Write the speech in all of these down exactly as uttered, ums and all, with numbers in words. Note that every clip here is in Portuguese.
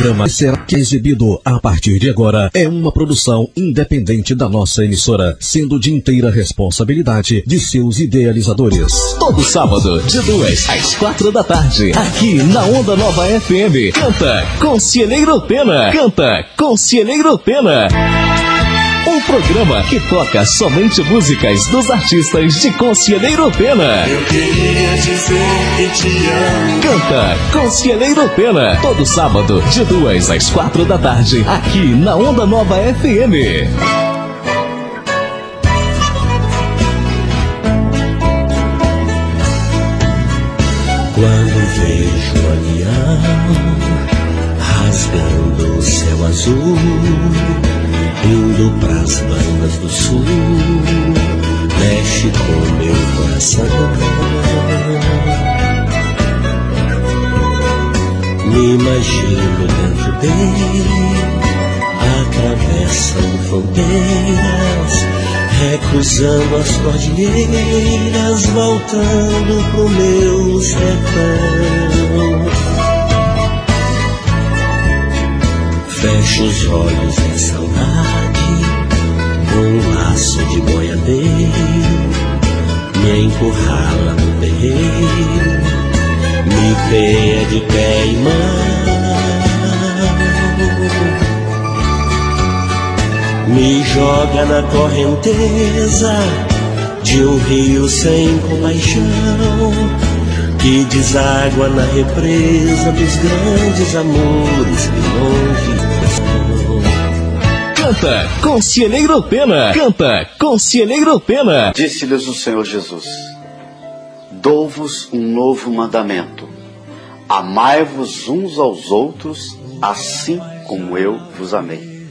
programa será que é exibido a partir de agora é uma produção independente da nossa emissora, sendo de inteira responsabilidade de seus idealizadores. Todo sábado, de duas às quatro da tarde, aqui na Onda Nova F M, canta Conselheiro Pena, canta Conselheiro Pena. Um programa que toca somente músicas dos artistas de Conselheiro Pena. Eu queria dizer que te amo. Canta Conselheiro Pena, todo sábado, de duas às quatro da tarde, aqui na Onda Nova F M. Quando vejo o avião rasgando o céu azul, indo pras bandas do sul, mexe com meu coração. Me imagino dentro dele, atravessando fronteiras, recruzando as cordilheiras, voltando pro meu sertão. Fecho os olhos em saudade, com um laço de boiadeiro, me encurrala no terreiro, me pega de pé e mão, me joga na correnteza de um rio sem compaixão, que deságua na represa dos grandes amores que longe estão. Canta Conselheiro Pena, canta Conselheiro Pena. Disse-lhes o Senhor Jesus: dou-vos um novo mandamento, amai-vos uns aos outros, assim como eu vos amei.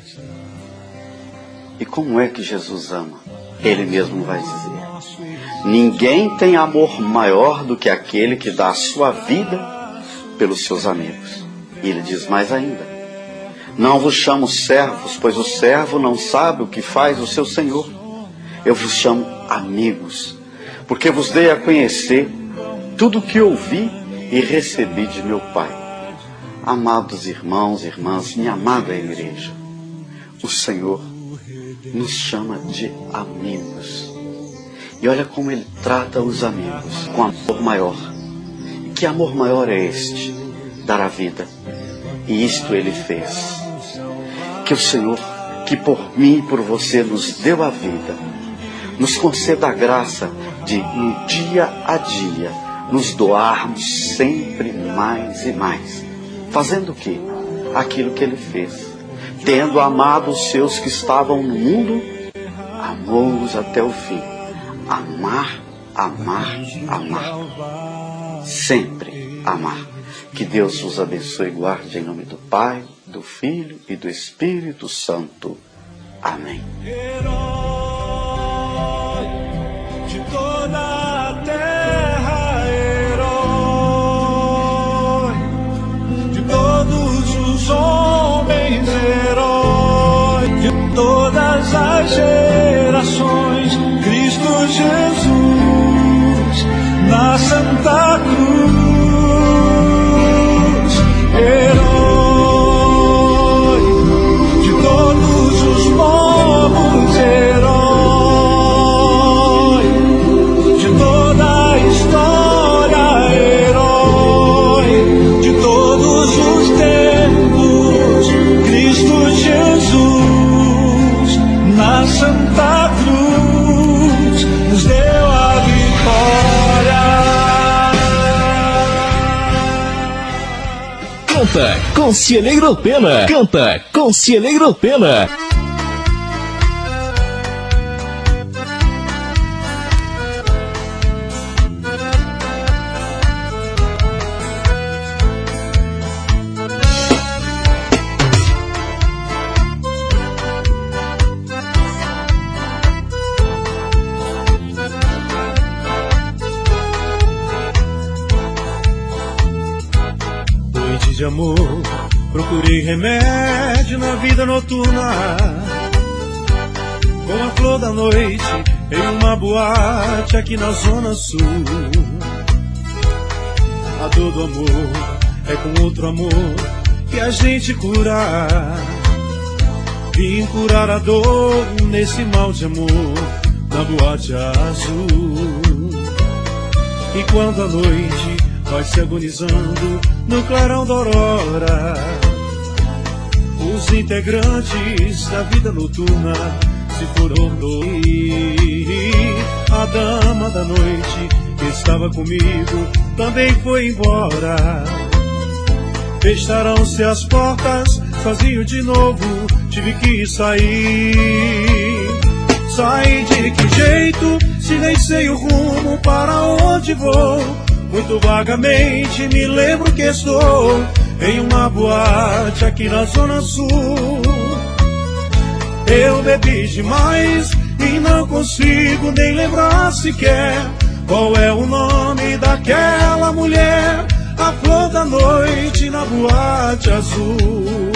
E como é que Jesus ama? Ele mesmo vai dizer: ninguém tem amor maior do que aquele que dá a sua vida pelos seus amigos. E ele diz mais ainda: não vos chamo servos, pois o servo não sabe o que faz o seu senhor. Eu vos chamo amigos, porque vos dei a conhecer tudo o que ouvi e recebi de meu Pai. Amados irmãos e irmãs, minha amada igreja, o Senhor nos chama de amigos. E olha como ele trata os amigos, com amor maior. E que amor maior é este? Dar a vida. E isto ele fez. Que o Senhor, que por mim e por você nos deu a vida, nos conceda a graça de, no dia a dia, nos doarmos sempre mais e mais. Fazendo o quê? Aquilo que ele fez. Tendo amado os seus que estavam no mundo, amou-os até o fim. Amar, amar, amar. Sempre amar. Que Deus os abençoe e guarde em nome do Pai, do Filho e do Espírito Santo. Amém. Herói de toda a terra, herói de todos os homens, herói de todas as gerações, Cristo Jesus na Santa Cruz. Herói de todos os povos, herói de toda a história, herói de todos os tempos, Cristo Jesus na Santa Cruz nos deu a vitória. Canta Conselheiro Pena, canta Conselheiro Pena. Noite de amor, procurei remédio na vida noturna, com a flor da noite em uma boate aqui na Zona Sul. A dor do amor é com outro amor que a gente curar. Vim curar a dor nesse mal de amor na boate azul. E quando a noite vai se agonizando no clarão da aurora, os integrantes da vida noturna se foram dormir. A dama da noite que estava comigo também foi embora. Fecharam-se as portas, sozinho de novo tive que sair. Saí de que jeito, se nem sei o rumo para onde vou. Muito vagamente me lembro que estou em uma boate aqui na Zona Sul. Eu bebi demais e não consigo nem lembrar sequer qual é o nome daquela mulher, a flor da noite na boate azul.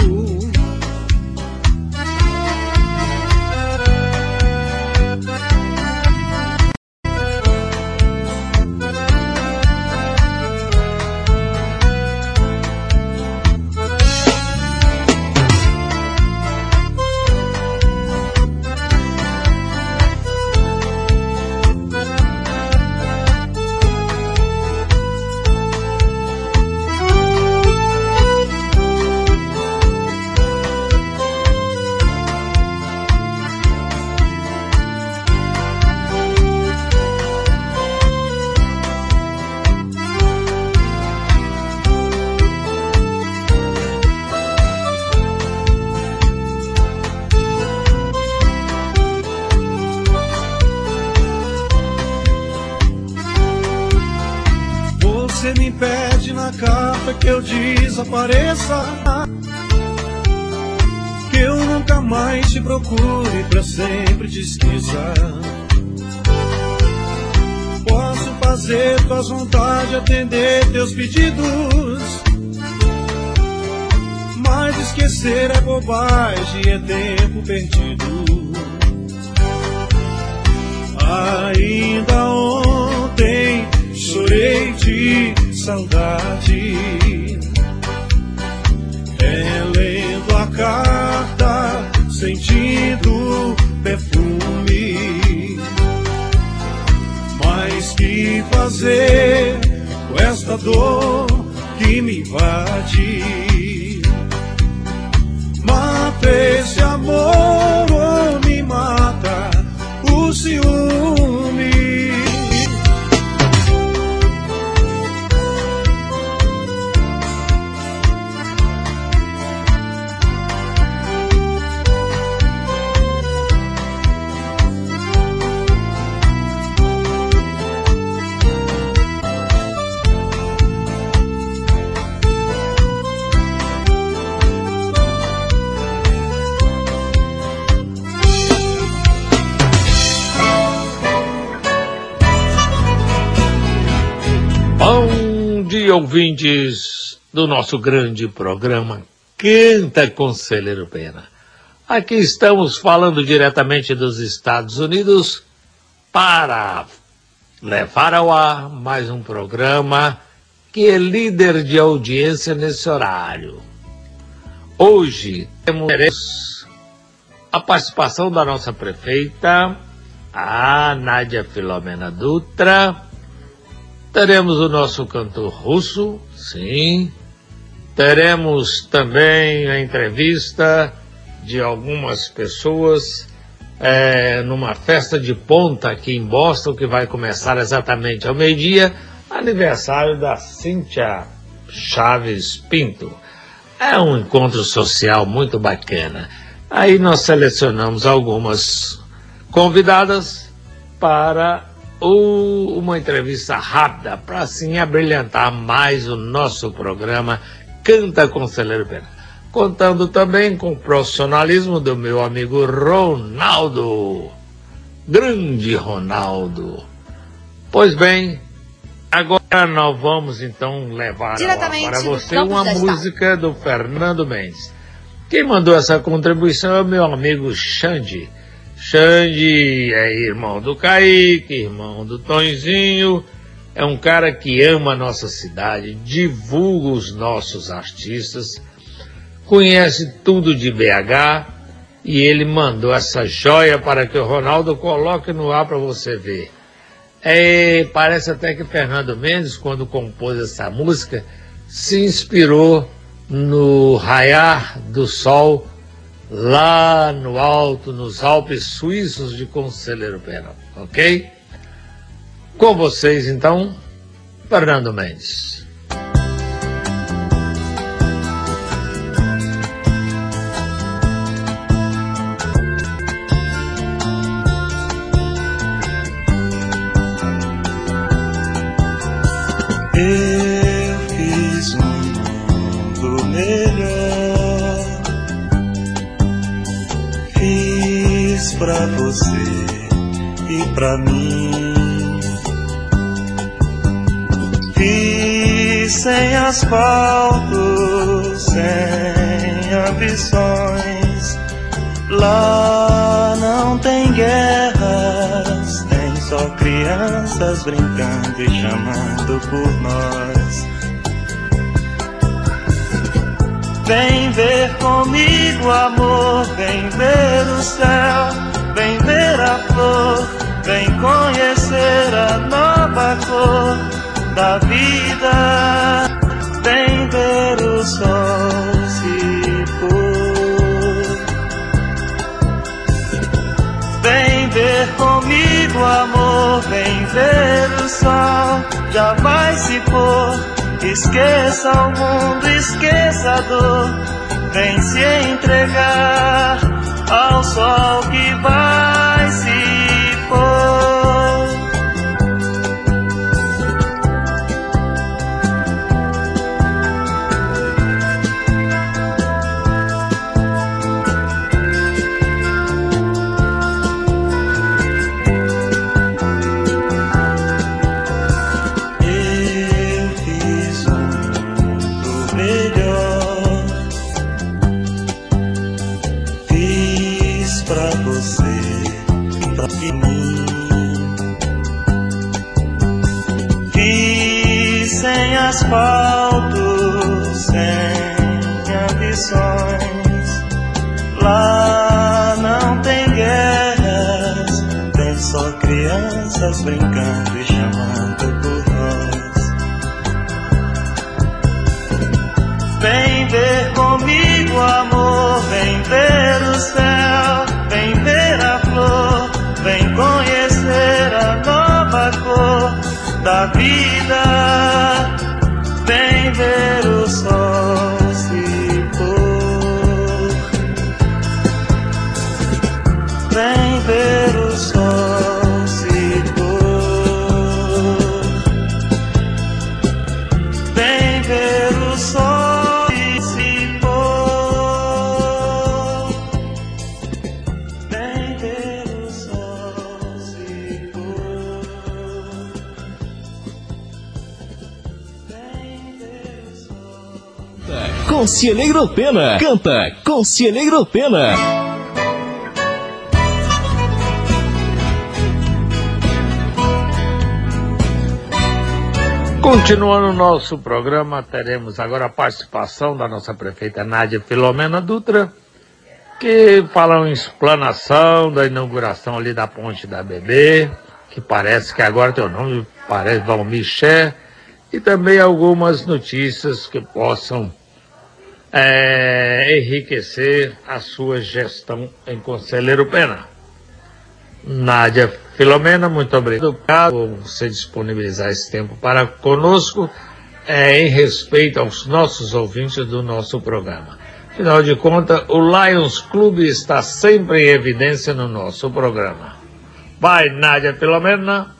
Você me pede na carta que eu desapareça, que eu nunca mais te procure, pra sempre te esqueça. Posso fazer tuas vontades, atender teus pedidos, mas esquecer é bobagem, é tempo perdido. Ainda ontem chorei de saudade, relendo a carta, sentindo perfume. Mas que fazer com esta dor que me invade? Mata esse amor ou me mata o ciúme? Bom dia, ouvintes do nosso grande programa Canta Conselheiro Pena. Aqui estamos falando diretamente dos Estados Unidos para levar ao ar mais um programa que é líder de audiência nesse horário. Hoje temos a participação da nossa prefeita, a Nádia Filomena Dutra. Teremos o nosso cantor russo, sim. Teremos também a entrevista de algumas pessoas é, numa festa de ponta aqui em Boston, que vai começar exatamente ao meio-dia, aniversário da Cíntia Chaves Pinto. É um encontro social muito bacana. Aí nós selecionamos algumas convidadas para o, uma entrevista rápida, para assim abrilhantar mais o nosso programa Canta Conselheiro Pena. Contando também com o profissionalismo do meu amigo Ronaldo, grande Ronaldo. Pois bem, agora nós vamos então levar para você uma música do Fernando Mendes. Quem mandou essa contribuição é o meu amigo Xande. Xande é irmão do Kaique, irmão do Tonzinho, é um cara que ama a nossa cidade, divulga os nossos artistas. conhece tudo de B H, e ele mandou essa joia para que o Ronaldo coloque no ar para você ver. É, parece até que Fernando Mendes, quando compôs essa música, se inspirou no raiar do sol lá no alto, nos Alpes suíços de Conselheiro Pena, ok? Com vocês, então, Fernando Mendes. Eu fiz um mundo melhor, fiz pra você e pra mim, fiz sem asfalto, sem ambições. Lá não tem guerras, tem só crianças brincando e chamando por nós. Vem ver comigo, amor, vem ver o céu, vem ver a flor, vem conhecer a nova cor da vida. Vem ver o sol se pôr, vem ver comigo, amor, vem ver o sol, já vai se pôr. Esqueça o mundo, esqueça a dor, vem se entregar ao sol que vai se pôr. Asfalto, sem ambições. Lá não tem guerras, tem só crianças brincando e chamando por nós. Vem ver comigo, amor, vem ver o céu, vem ver a flor, vem conhecer a nova cor da vida. Vem ver o sol se pôr, vem ver o sol se pôr, vem ver o sol se pôr, vem ver o sol se pôr. Conselheiro Pena. Canta Conselheiro Pena. Continuando o nosso programa, teremos agora a participação da nossa prefeita Nádia Filomena Dutra, que fala em explanação da inauguração ali da ponte da Bebê, que parece que agora tem o nome, parece Valmir Ché, e também algumas notícias que possam É, enriquecer a sua gestão em Conselheiro Pena. Nádia Filomena, muito obrigado por você disponibilizar esse tempo para conosco, é, em respeito aos nossos ouvintes do nosso programa. Afinal de contas, o Lions Clube está sempre em evidência no nosso programa. Vai, Nádia Filomena.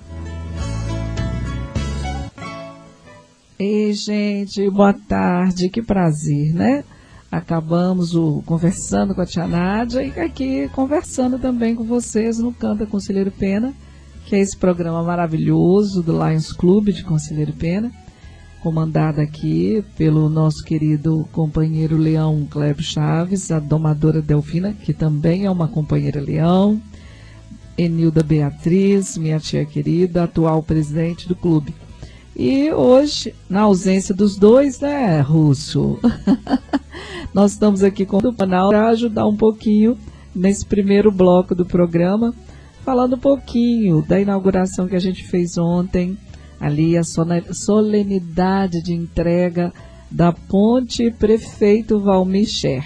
Ei, gente, boa tarde, que prazer, né? Acabamos o, conversando com a tia Nádia e aqui conversando também com vocês no Canta Conselheiro Pena, que é esse programa maravilhoso do Lions Clube de Conselheiro Pena, comandado aqui pelo nosso querido companheiro Leão Clébio Chaves, a domadora Delfina, que também é uma companheira Leão, Enilda Beatriz, minha tia querida, atual presidente do clube. E hoje, na ausência dos dois, né, Russo? Nós estamos aqui com o canal para ajudar um pouquinho nesse primeiro bloco do programa, falando um pouquinho da inauguração que a gente fez ontem, ali a solenidade de entrega da ponte Prefeito Valmir Scher.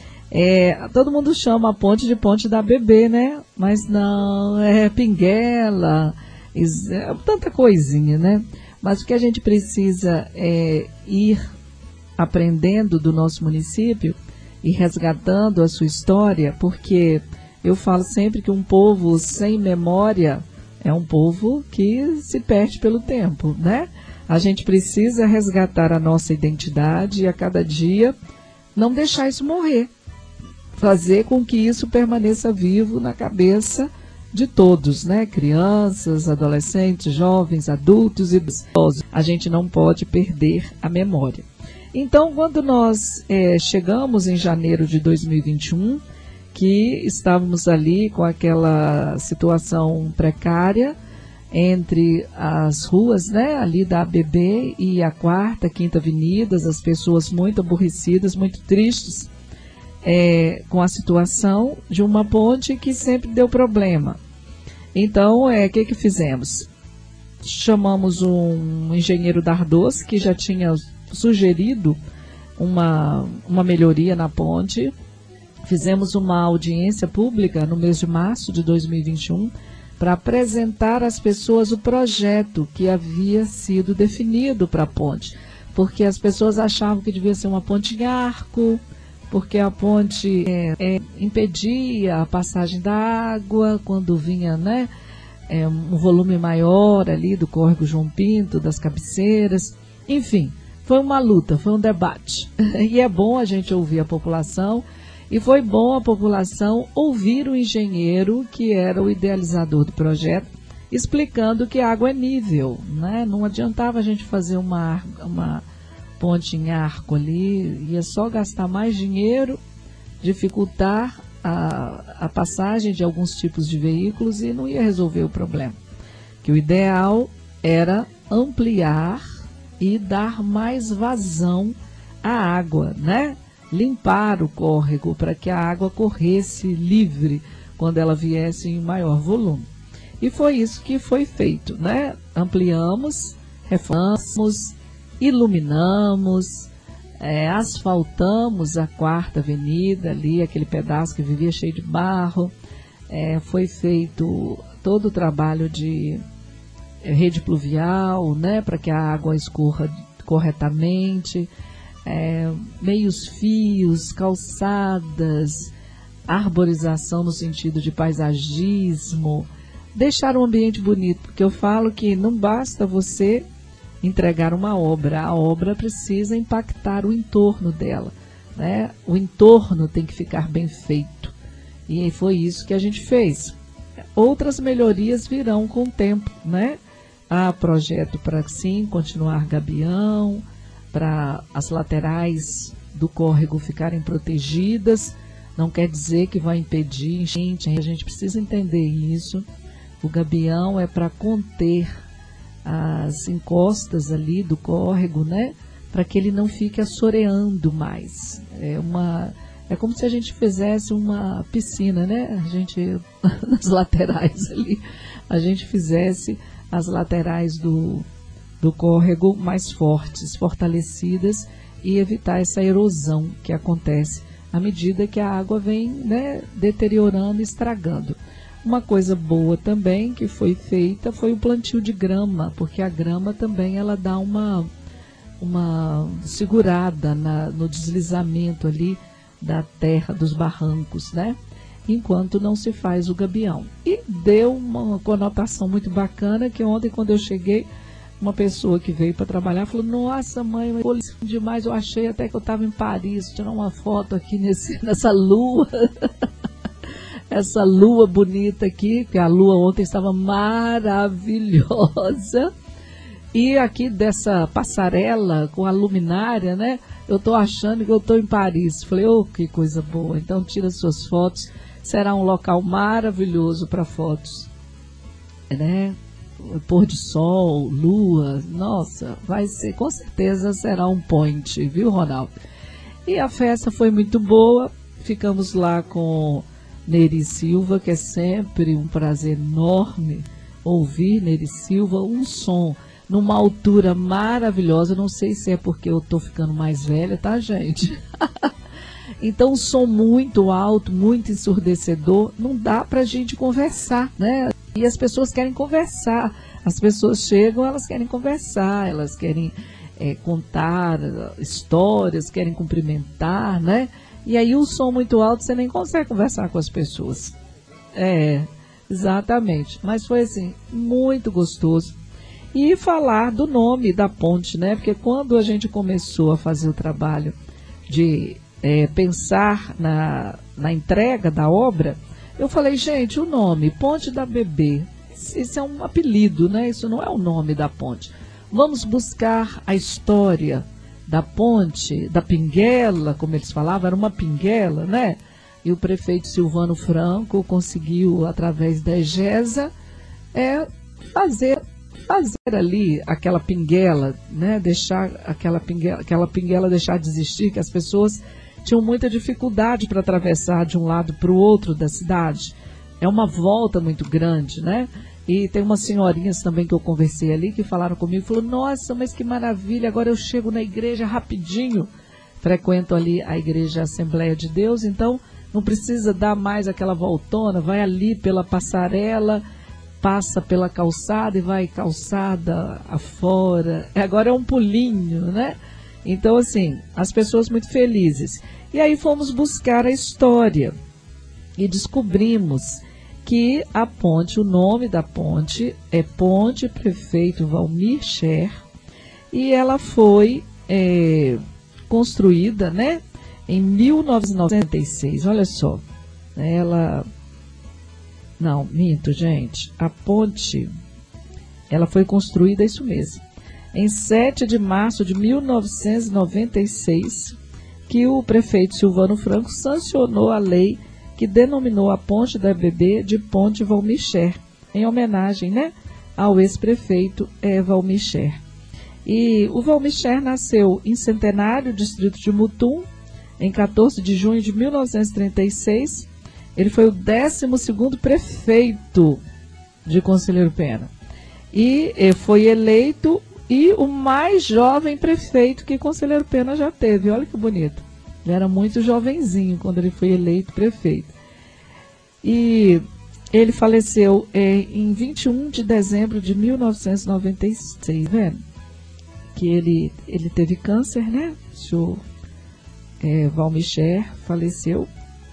É, todo mundo chama a ponte de ponte da Bebê, né? Mas não, é Pinguela, é tanta coisinha, né? Mas o que a gente precisa é ir aprendendo do nosso município e resgatando a sua história, porque eu falo sempre que um povo sem memória é um povo que se perde pelo tempo, né? A gente precisa resgatar a nossa identidade e a cada dia não deixar isso morrer. Fazer com que isso permaneça vivo na cabeça de todos, né? Crianças, adolescentes, jovens, adultos e idosos. A gente não pode perder a memória. Então, quando nós é, chegamos em janeiro de dois mil e vinte e um, que estávamos ali com aquela situação precária entre as ruas, né, ali da A B B e a quarta, quinta avenidas, as pessoas muito aborrecidas, muito tristes é, com a situação de uma ponte que sempre deu problema. Então, o é, que que fizemos? Chamamos um engenheiro Dardos, que já tinha sugerido uma, uma melhoria na ponte. Fizemos uma audiência pública no mês de março de dois mil e vinte e um para apresentar às pessoas o projeto que havia sido definido para a ponte, porque as pessoas achavam que devia ser uma ponte em arco, porque a ponte é, é, impedia a passagem da água quando vinha, né, é, um volume maior ali do córrego João Pinto, das cabeceiras, enfim, foi uma luta, foi um debate. E é bom a gente ouvir a população, e foi bom a população ouvir o engenheiro, que era o idealizador do projeto, explicando que a água é nível, né? Não adiantava a gente fazer uma, uma ponte em arco ali, ia só gastar mais dinheiro, dificultar a, a passagem de alguns tipos de veículos e não ia resolver o problema. Que o ideal era ampliar e dar mais vazão à água, né? Limpar o córrego para que a água corresse livre quando ela viesse em maior volume. E foi isso que foi feito, né? Ampliamos, reformamos, iluminamos, é, asfaltamos a quarta avenida ali, aquele pedaço que vivia cheio de barro. É, foi feito todo o trabalho de rede pluvial, né? Para que a água escorra corretamente. É, meios fios, calçadas, arborização no sentido de paisagismo, deixar o ambiente bonito, porque eu falo que não basta você entregar uma obra, a obra precisa impactar o entorno dela, né? O entorno tem que ficar bem feito, e foi isso que a gente fez. Outras melhorias virão com o tempo, né? Há projeto para sim continuar gabião, para as laterais do córrego ficarem protegidas, não quer dizer que vai impedir enchente, a gente precisa entender isso. O gabião é para conter as encostas ali do córrego, né? Para que ele não fique assoreando mais. É, uma, é como se a gente fizesse uma piscina, né? A gente, nas laterais ali, a gente fizesse as laterais do do córrego mais fortes, fortalecidas, e evitar essa erosão que acontece à medida que a água vem, né, deteriorando e estragando. Uma coisa boa também que foi feita foi o plantio de grama, porque a grama também ela dá uma, uma segurada na, no deslizamento ali da terra, dos barrancos, né? Enquanto não se faz o gabião. E deu uma conotação muito bacana, que ontem, quando eu cheguei, uma pessoa que veio para trabalhar falou: nossa mãe, foi demais, eu achei até que eu estava em Paris, tirar uma foto aqui nesse, nessa lua, essa lua bonita aqui, porque a lua ontem estava maravilhosa, e aqui dessa passarela com a luminária, né, eu estou achando que eu estou em Paris. Falei: oh, que coisa boa, então tira suas fotos, será um local maravilhoso para fotos, né? Pôr de sol, lua, nossa, vai ser, com certeza será um point, viu, Ronaldo? E a festa foi muito boa, ficamos lá com Neri Silva, que é sempre um prazer enorme ouvir Neri Silva, um som numa altura maravilhosa, não sei se é porque eu tô ficando mais velha, tá, gente? Então, um som muito alto, muito ensurdecedor, não dá pra gente conversar, né? E as pessoas querem conversar, as pessoas chegam, elas querem conversar, elas querem é, contar histórias, querem cumprimentar, né? E aí o som muito alto, você nem consegue conversar com as pessoas. É, exatamente. Mas foi assim, muito gostoso. E falar do nome da ponte, né? Porque quando a gente começou a fazer o trabalho de é, pensar na, na entrega da obra, eu falei, gente, o nome, Ponte da Bebê, isso é um apelido, né? Isso não é o nome da ponte. Vamos buscar a história da ponte, da pinguela, como eles falavam, era uma pinguela, né? E o prefeito Silvano Franco conseguiu, através da EGESA, é, fazer, fazer ali aquela pinguela, né? Deixar aquela pinguela, aquela pinguela deixar de existir, que as pessoas tinham muita dificuldade para atravessar de um lado para o outro da cidade. É uma volta muito grande, né? E tem umas senhorinhas também que eu conversei ali, que falaram comigo, falou, nossa, mas que maravilha, agora eu chego na igreja rapidinho. Frequento ali a igreja Assembleia de Deus, então não precisa dar mais aquela voltona, vai ali pela passarela, passa pela calçada e vai calçada afora. Agora é um pulinho, né? Então, assim, as pessoas muito felizes. E aí fomos buscar a história e descobrimos que a ponte, o nome da ponte é Ponte Prefeito Valmir Scher, e ela foi é, construída, né, em mil novecentos e noventa e seis. Olha só, ela... Não, minto, gente. A ponte, ela foi construída, isso mesmo, em sete de março de mil novecentos e noventa e seis, que o prefeito Silvano Franco sancionou a lei que denominou a Ponte da Bebê de Ponte Valmir Scher, em homenagem, né, ao ex-prefeito é, Valmir Scher. E o Valmir Scher nasceu em Centenário, distrito de Mutum, em quatorze de junho de mil novecentos e trinta e seis. Ele foi o décimo segundo prefeito de Conselheiro Pena. E eh, foi eleito e o mais jovem prefeito que Conselheiro Pena já teve. Olha que bonito. Ele era muito jovenzinho quando ele foi eleito prefeito. E ele faleceu é, em vinte e um de dezembro de mil novecentos e noventa e seis, vendo? Que ele, ele teve câncer, né? O senhor é, Valmir Scher faleceu.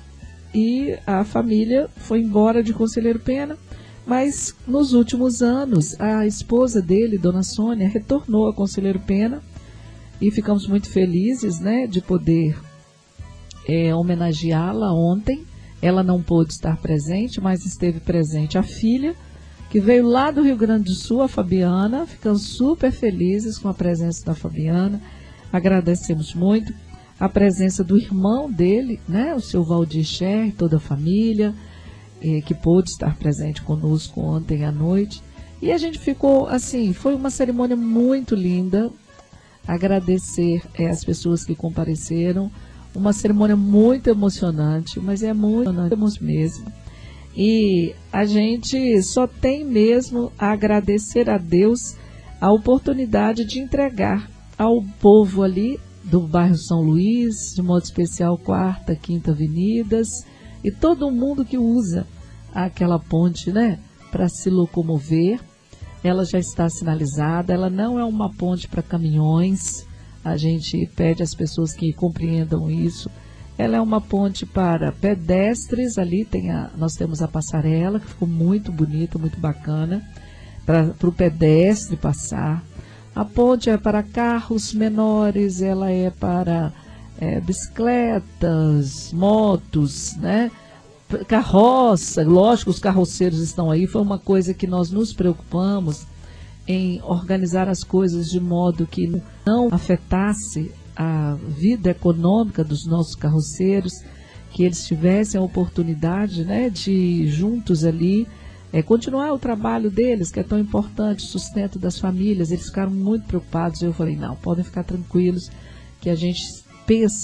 E a família foi embora de Conselheiro Pena. Mas nos últimos anos, a esposa dele, Dona Sônia, retornou a Conselheiro Pena. E ficamos muito felizes, né, de poder é, homenageá-la ontem. Ela não pôde estar presente, mas esteve presente a filha, que veio lá do Rio Grande do Sul, a Fabiana. Ficamos super felizes com a presença da Fabiana. Agradecemos muito a presença do irmão dele, né, o seu Valdir Scher, toda a família, eh, que pôde estar presente conosco ontem à noite. E a gente ficou, assim, foi uma cerimônia muito linda. Agradecer eh, as pessoas que compareceram. Uma cerimônia muito emocionante, mas é muito emocionante mesmo. E a gente só tem mesmo a agradecer a Deus a oportunidade de entregar ao povo ali do bairro São Luís, de modo especial quarta, quinta avenidas, e todo mundo que usa aquela ponte, né, para se locomover. Ela já está sinalizada, ela não é uma ponte para caminhões. A gente pede às pessoas que compreendam isso. Ela é uma ponte para pedestres, ali tem a, nós temos a passarela, que ficou muito bonita, muito bacana, para o pedestre passar. A ponte é para carros menores, ela é para é, bicicletas, motos, né? Carroça, lógico, os carroceiros estão aí. Foi uma coisa que nós nos preocupamos em organizar as coisas de modo que não afetasse a vida econômica dos nossos carroceiros, que eles tivessem a oportunidade, né, de juntos ali é, continuar o trabalho deles, que é tão importante, o sustento das famílias. Eles ficaram muito preocupados. Eu falei, não, podem ficar tranquilos, que a gente pensa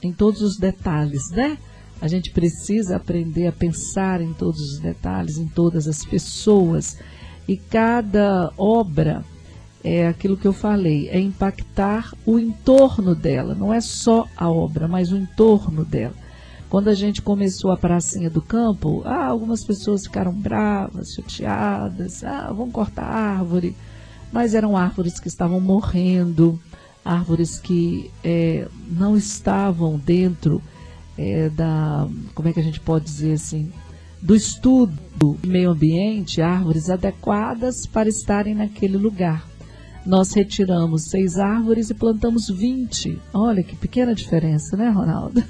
em todos os detalhes, né? A gente precisa aprender a pensar em todos os detalhes, em todas as pessoas. E cada obra, é aquilo que eu falei, é impactar o entorno dela. Não é só a obra, mas o entorno dela. Quando a gente começou a pracinha do campo, ah, algumas pessoas ficaram bravas, chateadas, ah, vamos cortar a árvore. Mas eram árvores que estavam morrendo, árvores que é, não estavam dentro é, da, como é que a gente pode dizer assim, do estudo do meio ambiente, árvores adequadas para estarem naquele lugar. Nós retiramos seis árvores e plantamos vinte. Olha que pequena diferença, né, Ronaldo?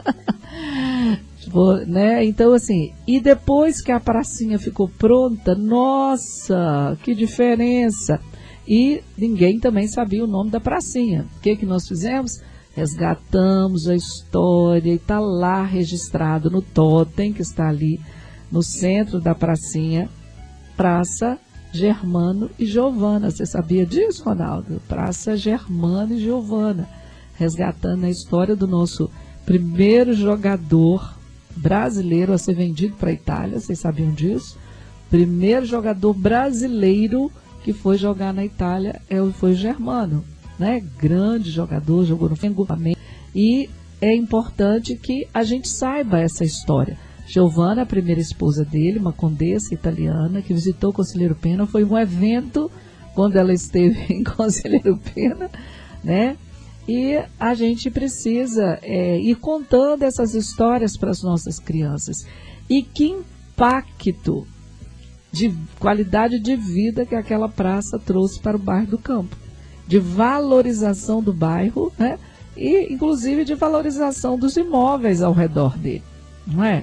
Né? Então, assim, e depois que a pracinha ficou pronta, nossa, que diferença! E ninguém também sabia o nome da pracinha. O que que nós fizemos? Resgatamos a história e está lá registrado no totem que está ali no centro da pracinha, Praça Germano e Giovana. Você sabia disso, Ronaldo? Praça Germano e Giovana, resgatando a história do nosso primeiro jogador brasileiro a ser vendido para a Itália. Vocês sabiam disso? Primeiro jogador brasileiro que foi jogar na Itália foi o Germano, né? Grande jogador, jogou no Flamengo. E é importante que a gente saiba essa história. Giovana, a primeira esposa dele, uma condessa italiana que visitou Conselheiro Pena, foi um evento quando ela esteve em Conselheiro Pena, né? E a gente precisa é, ir contando essas histórias para as nossas crianças. E que impacto de qualidade de vida que aquela praça trouxe para o bairro do Campo. De valorização do bairro, né? E inclusive de valorização dos imóveis ao redor dele, não é?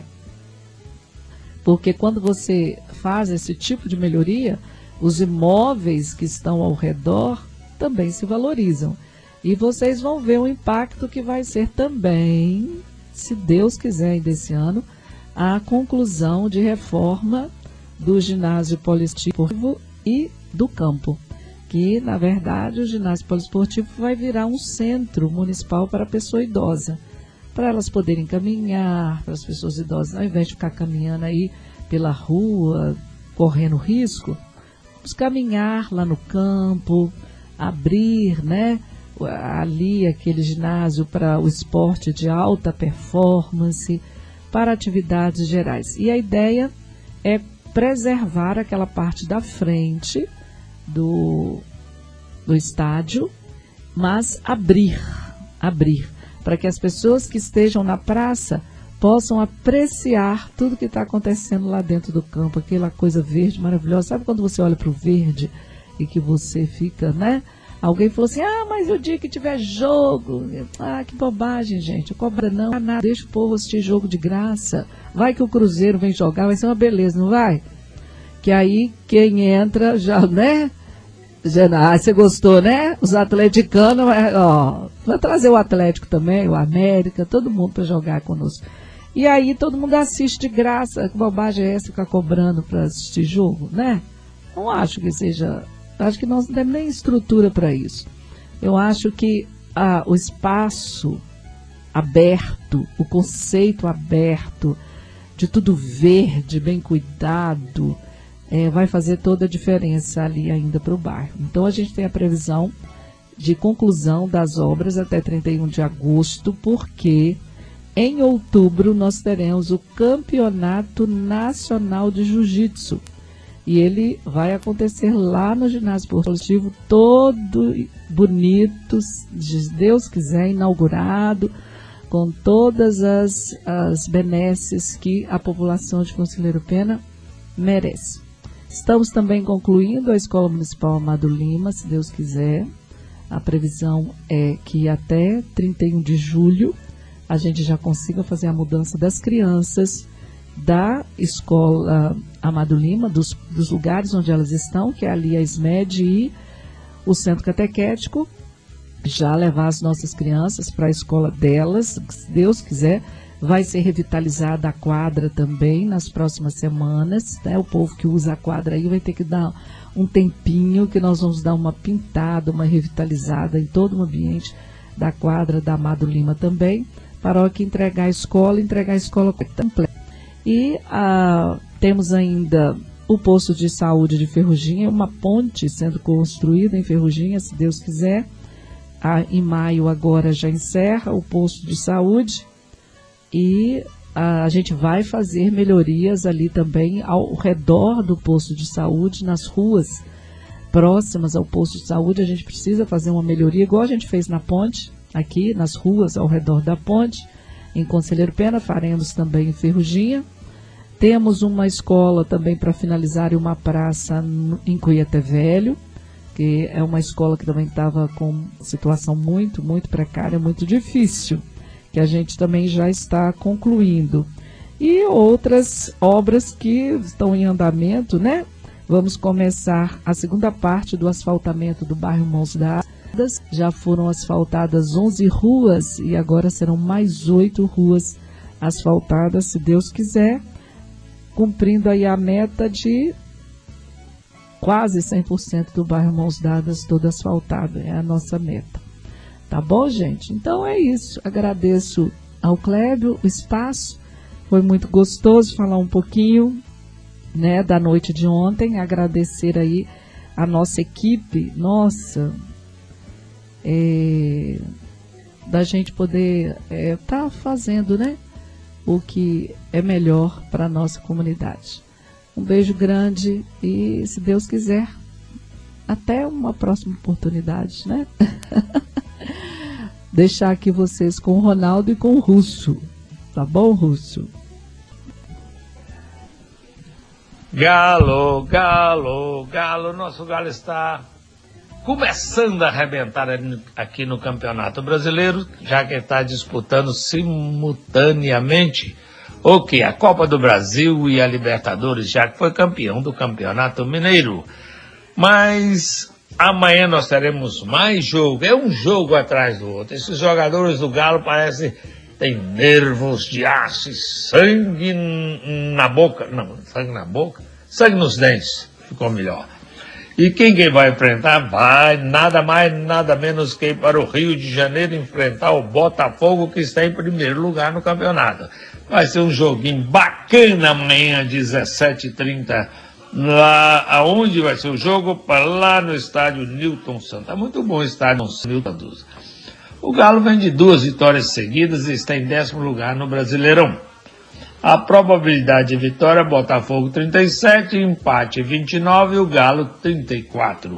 Porque quando você faz esse tipo de melhoria, os imóveis que estão ao redor também se valorizam. E vocês vão ver o impacto que vai ser também, se Deus quiser, ainda esse ano, a conclusão de reforma do ginásio poliesportivo e do campo. Que, na verdade, o ginásio poliesportivo vai virar um centro municipal para a pessoa idosa. Para elas poderem caminhar, para as pessoas idosas, ao invés de ficar caminhando aí pela rua, correndo risco, vamos caminhar lá no campo, abrir, né? Ali aquele ginásio para o esporte de alta performance, para atividades gerais. E a ideia é preservar aquela parte da frente do, do estádio, mas abrir, abrir, para que as pessoas que estejam na praça possam apreciar tudo que está acontecendo lá dentro do campo, aquela coisa verde maravilhosa. Sabe quando você olha para o verde e que você fica, né? Alguém falou assim, ah, mas o dia que tiver jogo, ah, que bobagem, gente, cobra não, nada, deixa o povo assistir jogo de graça, vai que o Cruzeiro vem jogar, vai ser uma beleza, não vai? Que aí quem entra já, né? Já, ah, você gostou, né? Os atleticanos, ó, vai trazer o Atlético também, o América, todo mundo para jogar conosco. E aí todo mundo assiste de graça, que bobagem é essa ficar cobrando para assistir jogo, né? Não acho que seja... Acho que nós não temos nem estrutura para isso. Eu acho que ah, o espaço aberto, o conceito aberto, de tudo verde, bem cuidado, é, vai fazer toda a diferença ali ainda para o bairro. Então a gente tem a previsão de conclusão das obras até trinta e um de agosto, porque em outubro nós teremos o Campeonato Nacional de Jiu-Jitsu. E ele vai acontecer lá no ginásio poliesportivo, todo bonito, se Deus quiser, inaugurado, com todas as, as benesses que a população de Conselheiro Pena merece. Estamos também concluindo a Escola Municipal Amado Lima, se Deus quiser. A previsão é que até trinta e um de julho a gente já consiga fazer a mudança das crianças da Escola Amado Lima, dos, dos lugares onde elas estão, que é ali a SMED e o Centro Catequético, já levar as nossas crianças para a escola delas, se Deus quiser. Vai ser revitalizada a quadra também nas próximas semanas, né? O povo que usa a quadra aí vai ter que dar um tempinho, que nós vamos dar uma pintada, uma revitalizada em todo o ambiente da quadra da Amado Lima também, paróquia entregar a escola, entregar a escola completa. E ah, temos ainda o posto de saúde de Ferrugem, uma ponte sendo construída em Ferrugem, se Deus quiser. Ah, em maio agora já encerra o posto de saúde e ah, a gente vai fazer melhorias ali também ao redor do posto de saúde, nas ruas próximas ao posto de saúde. A gente precisa fazer uma melhoria, igual a gente fez na ponte, aqui nas ruas ao redor da ponte, em Conselheiro Pena, faremos também em Ferrugem. Temos uma escola também para finalizar e uma praça em Cuiaté Velho, que é uma escola que também estava com situação muito, muito precária, muito difícil, que a gente também já está concluindo. E outras obras que estão em andamento, né? Vamos começar a segunda parte do asfaltamento do bairro Mãos Dadas. Já foram asfaltadas onze ruas e agora serão mais oito ruas asfaltadas, se Deus quiser, cumprindo aí a meta de quase cem por cento do bairro Mãos Dadas todo asfaltado, é a nossa meta. Tá bom, gente? Então é isso. Agradeço ao Clébio o espaço, foi muito gostoso falar um pouquinho, né, da noite de ontem. Agradecer aí a nossa equipe, nossa, é, da gente poder estar é, tá fazendo, né, o que é melhor para a nossa comunidade. Um beijo grande e, se Deus quiser, até uma próxima oportunidade, né? Deixar aqui vocês com o Ronaldo e com o Russo. Tá bom, Russo? Galo, galo, galo. Nosso galo está começando a arrebentar aqui no Campeonato Brasileiro, já que está disputando simultaneamente o que? A Copa do Brasil e a Libertadores, já que foi campeão do Campeonato Mineiro. Mas amanhã nós teremos mais jogo, é um jogo atrás do outro. Esses jogadores do Galo parecem ter nervos de aço e sangue na boca, não, sangue na boca, sangue nos dentes, ficou melhor. E quem que vai enfrentar? Vai nada mais, nada menos que ir para o Rio de Janeiro enfrentar o Botafogo, que está em primeiro lugar no campeonato. Vai ser um joguinho bacana amanhã, dezessete e trinta, lá aonde vai ser o jogo? Lá no estádio Newton Santos. Tá muito bom o estádio Newton Santos. O Galo vem de duas vitórias seguidas e está em décimo lugar no Brasileirão. A probabilidade de vitória: Botafogo trinta e sete, empate vinte e nove e o Galo trinta e quatro.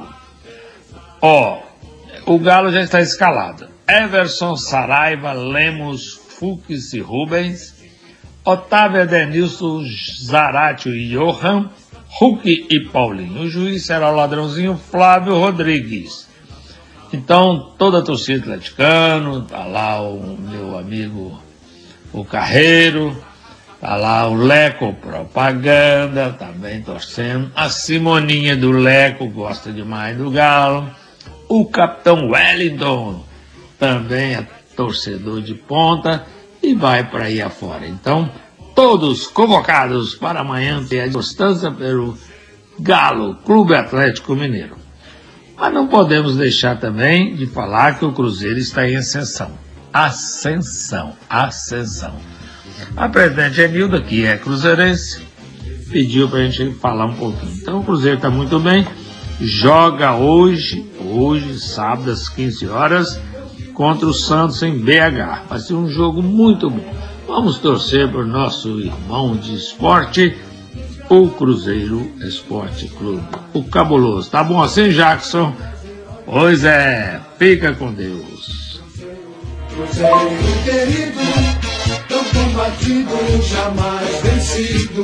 Ó, o Galo já está escalado. Everson, Saraiva, Lemos, Fux e Rubens, Otávio, Edenilson, Zaratio e Johan, Hulk e Paulinho. O juiz será o ladrãozinho Flávio Rodrigues. Então, toda a torcida atleticana, tá lá o meu amigo, o Carreiro, tá lá o Leco Propaganda, também torcendo. A Simoninha do Leco gosta demais do Galo. O Capitão Wellington também é torcedor de ponta e vai para aí afora. Então, todos convocados para amanhã ter a distância pelo Galo, Clube Atlético Mineiro. Mas não podemos deixar também de falar que o Cruzeiro está em ascensão. Ascensão, ascensão. A presidente Enilda, que é cruzeirense, pediu para a gente falar um pouquinho. Então o Cruzeiro está muito bem, joga hoje, hoje, sábado, às quinze horas, contra o Santos em B H. Vai ser um jogo muito bom. Vamos torcer para o nosso irmão de esporte, o Cruzeiro Esporte Clube, o Cabuloso. Tá bom assim, Jackson? Pois é, fica com Deus. Cruzeiro querido, tão combatido, jamais vencido.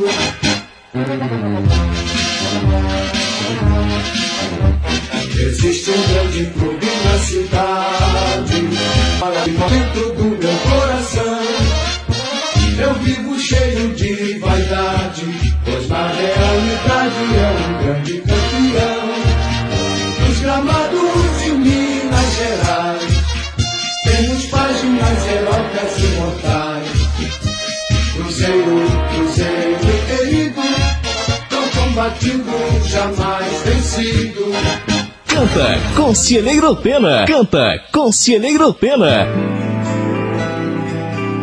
Existe um grande clube na cidade, para dentro do meu coração. Eu vivo cheio de vaidade, pois na realidade é um grande campeão. Nos gramados de Minas Gerais, temos páginas heróicas e imortais. Cruzeiro, Cruzeiro querido, tão combatido, jamais vencido. Canta Conselheiro Pena. Canta Conselheiro Pena.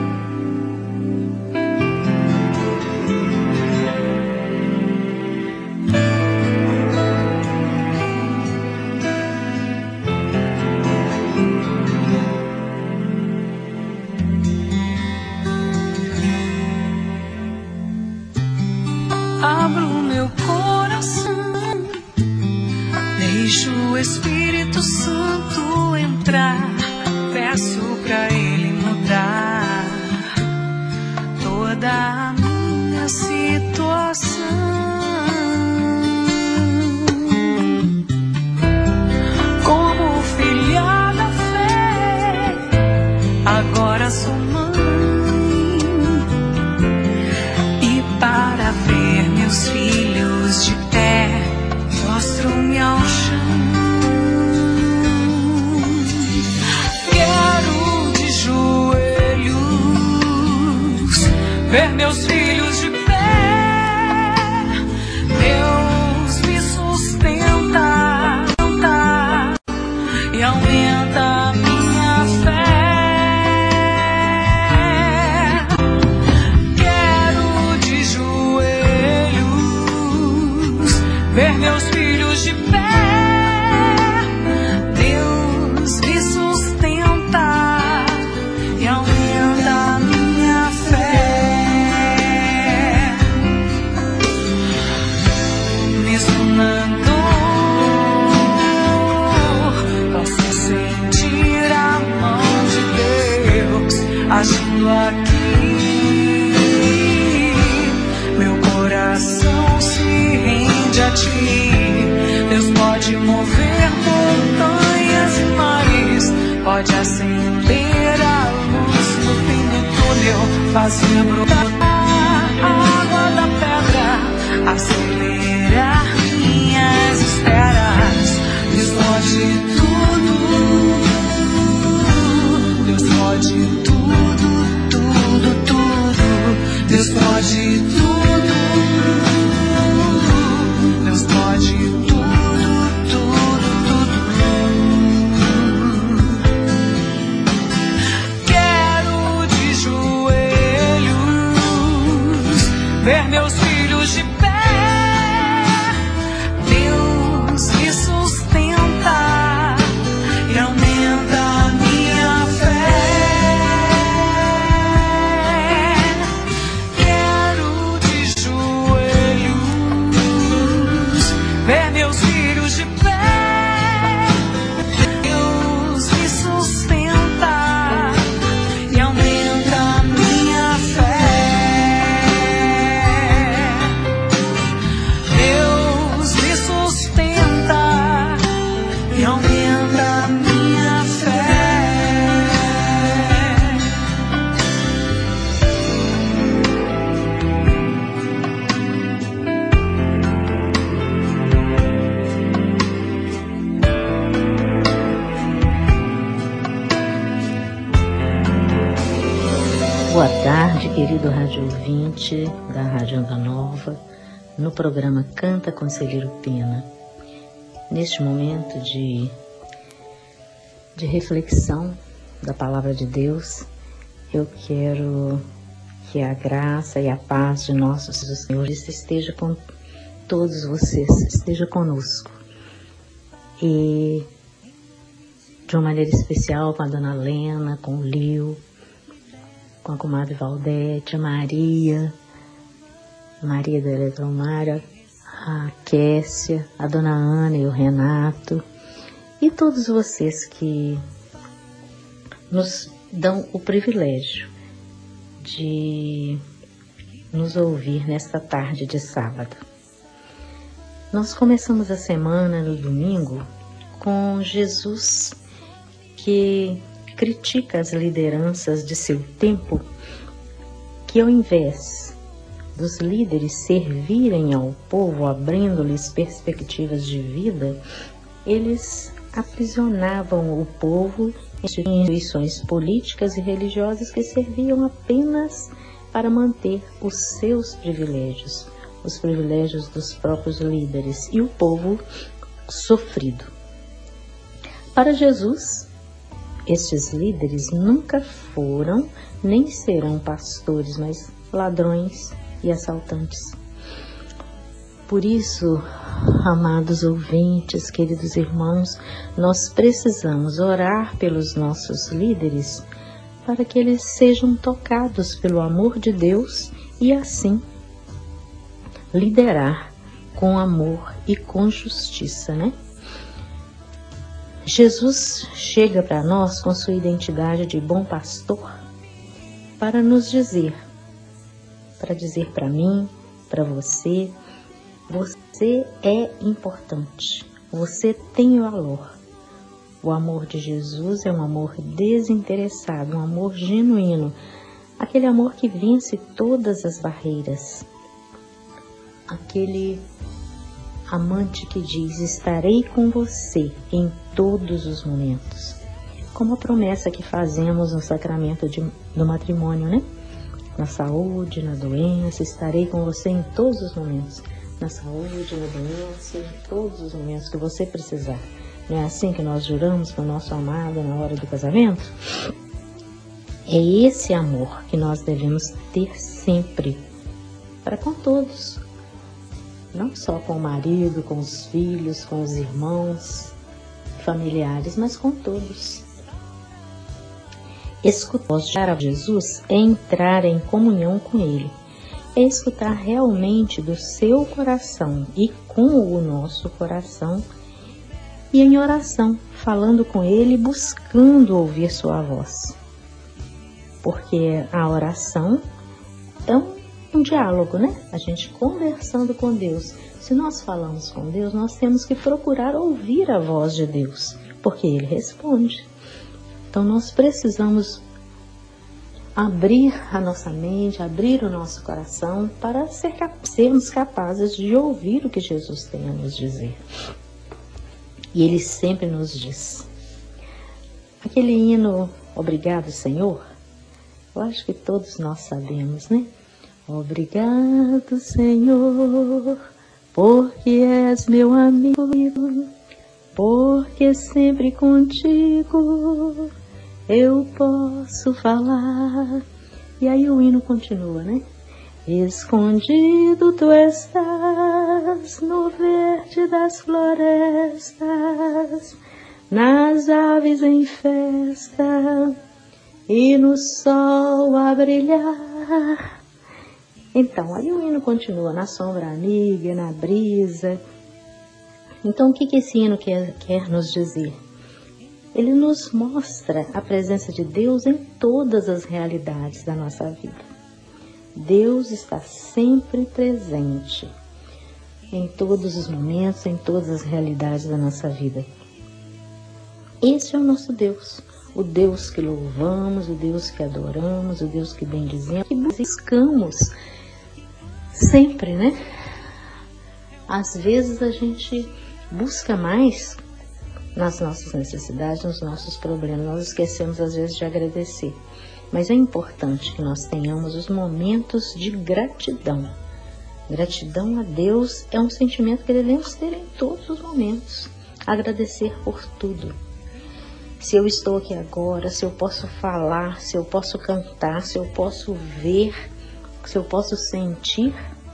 abro meu coração, deixo o Espírito Santo entrar, peço pra Ele mudar toda a minha situação. Como filha da fé, agora sou mãe, e para ver meus filhos de pé, mostro-me ao chão. Quero de joelhos ver meus filhos de pé. Deus me sustenta e aumenta a minha fé. Quero de joelhos ver meus filhos de pé. Deus me sustenta e aumenta a minha fé. Mesmo na dor, posso sentir a mão de Deus agindo aqui. Meu coração se rende a ti. Deus pode mover montanhas e mares, pode acender a luz no fim do túnel, fazer brotar a água da pedra, acelerar minhas esperas. Deus pode tudo, Deus pode tudo, tudo, tudo. Deus pode tudo, Deus pode tudo, tudo, tudo. Quero de joelhos ver meus filhos de pé. Deus me sustenta e aumenta a minha fé. Quero de joelhos ver meus filhos de pé. Deus me sustenta e aumenta a minha fé. Deus me sustenta e aumenta a minha fé. Boa tarde, querido rádio ouvinte da Rádio Onda Nova, no programa Canta Conselheiro Pena. Neste momento de, de reflexão da Palavra de Deus, eu quero que a graça e a paz de nosso Senhor esteja com todos vocês, esteja conosco. E de uma maneira especial com a Dona Lena, com o Lio, com a comadre Valdete, a Maria, Maria da Eletromária, a Kessia, a Dona Ana e o Renato, e todos vocês que nos dão o privilégio de nos ouvir nesta tarde de sábado. Nós começamos a semana no domingo com Jesus, que critica as lideranças de seu tempo, que ao invés dos líderes servirem ao povo, abrindo-lhes perspectivas de vida, eles aprisionavam o povo em instituições políticas e religiosas que serviam apenas para manter os seus privilégios, os privilégios dos próprios líderes, e o povo sofrido. Para Jesus, estes líderes nunca foram nem serão pastores, mas ladrões e assaltantes. Por isso, amados ouvintes, queridos irmãos, nós precisamos orar pelos nossos líderes para que eles sejam tocados pelo amor de Deus e assim liderar com amor e com justiça, né? Jesus chega para nós com sua identidade de bom pastor para nos dizer, para dizer para mim, para você, você é importante, você tem valor. O amor de Jesus é um amor desinteressado, um amor genuíno, aquele amor que vence todas as barreiras, aquele amante que diz, estarei com você em todos os momentos, como a promessa que fazemos no sacramento de, do matrimônio, né? Na saúde, na doença, estarei com você em todos os momentos, na saúde, na doença, em todos os momentos que você precisar. Não é assim que nós juramos para o nosso amado na hora do casamento? É esse amor que nós devemos ter sempre, para com todos. Não só com o marido, com os filhos, com os irmãos, familiares, mas com todos. Escutar a Jesus é entrar em comunhão com Ele. É escutar realmente do seu coração e com o nosso coração, e em oração, falando com Ele, buscando ouvir sua voz. Porque a oração é um, um diálogo, né? A gente conversando com Deus. Se nós falamos com Deus, nós temos que procurar ouvir a voz de Deus, porque Ele responde. Então nós precisamos abrir a nossa mente, abrir o nosso coração para ser, sermos capazes de ouvir o que Jesus tem a nos dizer. E Ele sempre nos diz. Aquele hino, Obrigado, Senhor, eu acho que todos nós sabemos, né? Obrigado, Senhor, porque és meu amigo, porque sempre contigo eu posso falar. E aí o hino continua, né? Escondido tu estás no verde das florestas, nas aves em festa e no sol a brilhar. Então, aí o hino continua, na sombra amiga, na brisa. Então, o que, que esse hino quer, quer nos dizer? Ele nos mostra a presença de Deus em todas as realidades da nossa vida. Deus está sempre presente em todos os momentos, em todas as realidades da nossa vida. Esse é o nosso Deus, o Deus que louvamos, o Deus que adoramos, o Deus que bendizemos, que buscamos sempre, né? Às vezes a gente busca mais nas nossas necessidades, nos nossos problemas, nós esquecemos às vezes de agradecer. Mas é importante que nós tenhamos os momentos de gratidão. Gratidão a Deus é um sentimento que devemos ter em todos os momentos. Agradecer por tudo. Se eu estou aqui agora, se eu posso falar, se eu posso cantar, se eu posso ver, se eu posso sentir,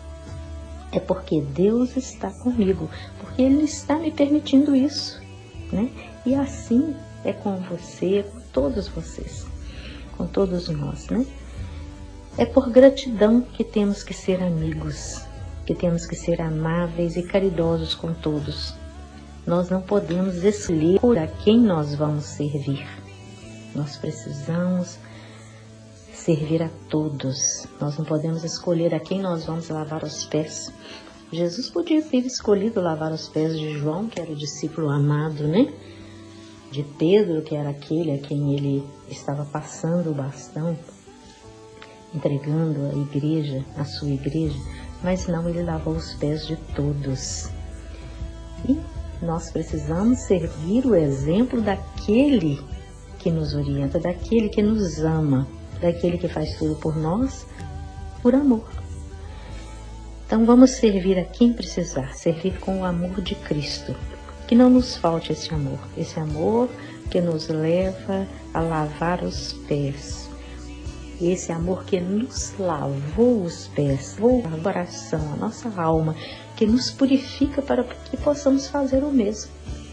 é porque Deus está comigo, porque Ele está me permitindo isso, né? E assim é com você, com todos vocês, com todos nós, né? É por gratidão que temos que ser amigos, que temos que ser amáveis e caridosos com todos. Nós não podemos escolher a quem nós vamos servir. Nós precisamos servir a todos. Nós não podemos escolher a quem nós vamos lavar os pés. Jesus podia ter escolhido lavar os pés de João, que era o discípulo amado, né? De Pedro, que era aquele a quem ele estava passando o bastão, entregando a igreja, a sua igreja. Mas não, ele lavou os pés de todos. E nós precisamos seguir o exemplo daquele que nos orienta, daquele que nos ama, daquele que faz tudo por nós, por amor. Então vamos servir a quem precisar, servir com o amor de Cristo. Que não nos falte esse amor, esse amor que nos leva a lavar os pés. Esse amor que nos lavou os pés, lavou o coração, a nossa alma, que nos purifica para que possamos fazer o mesmo.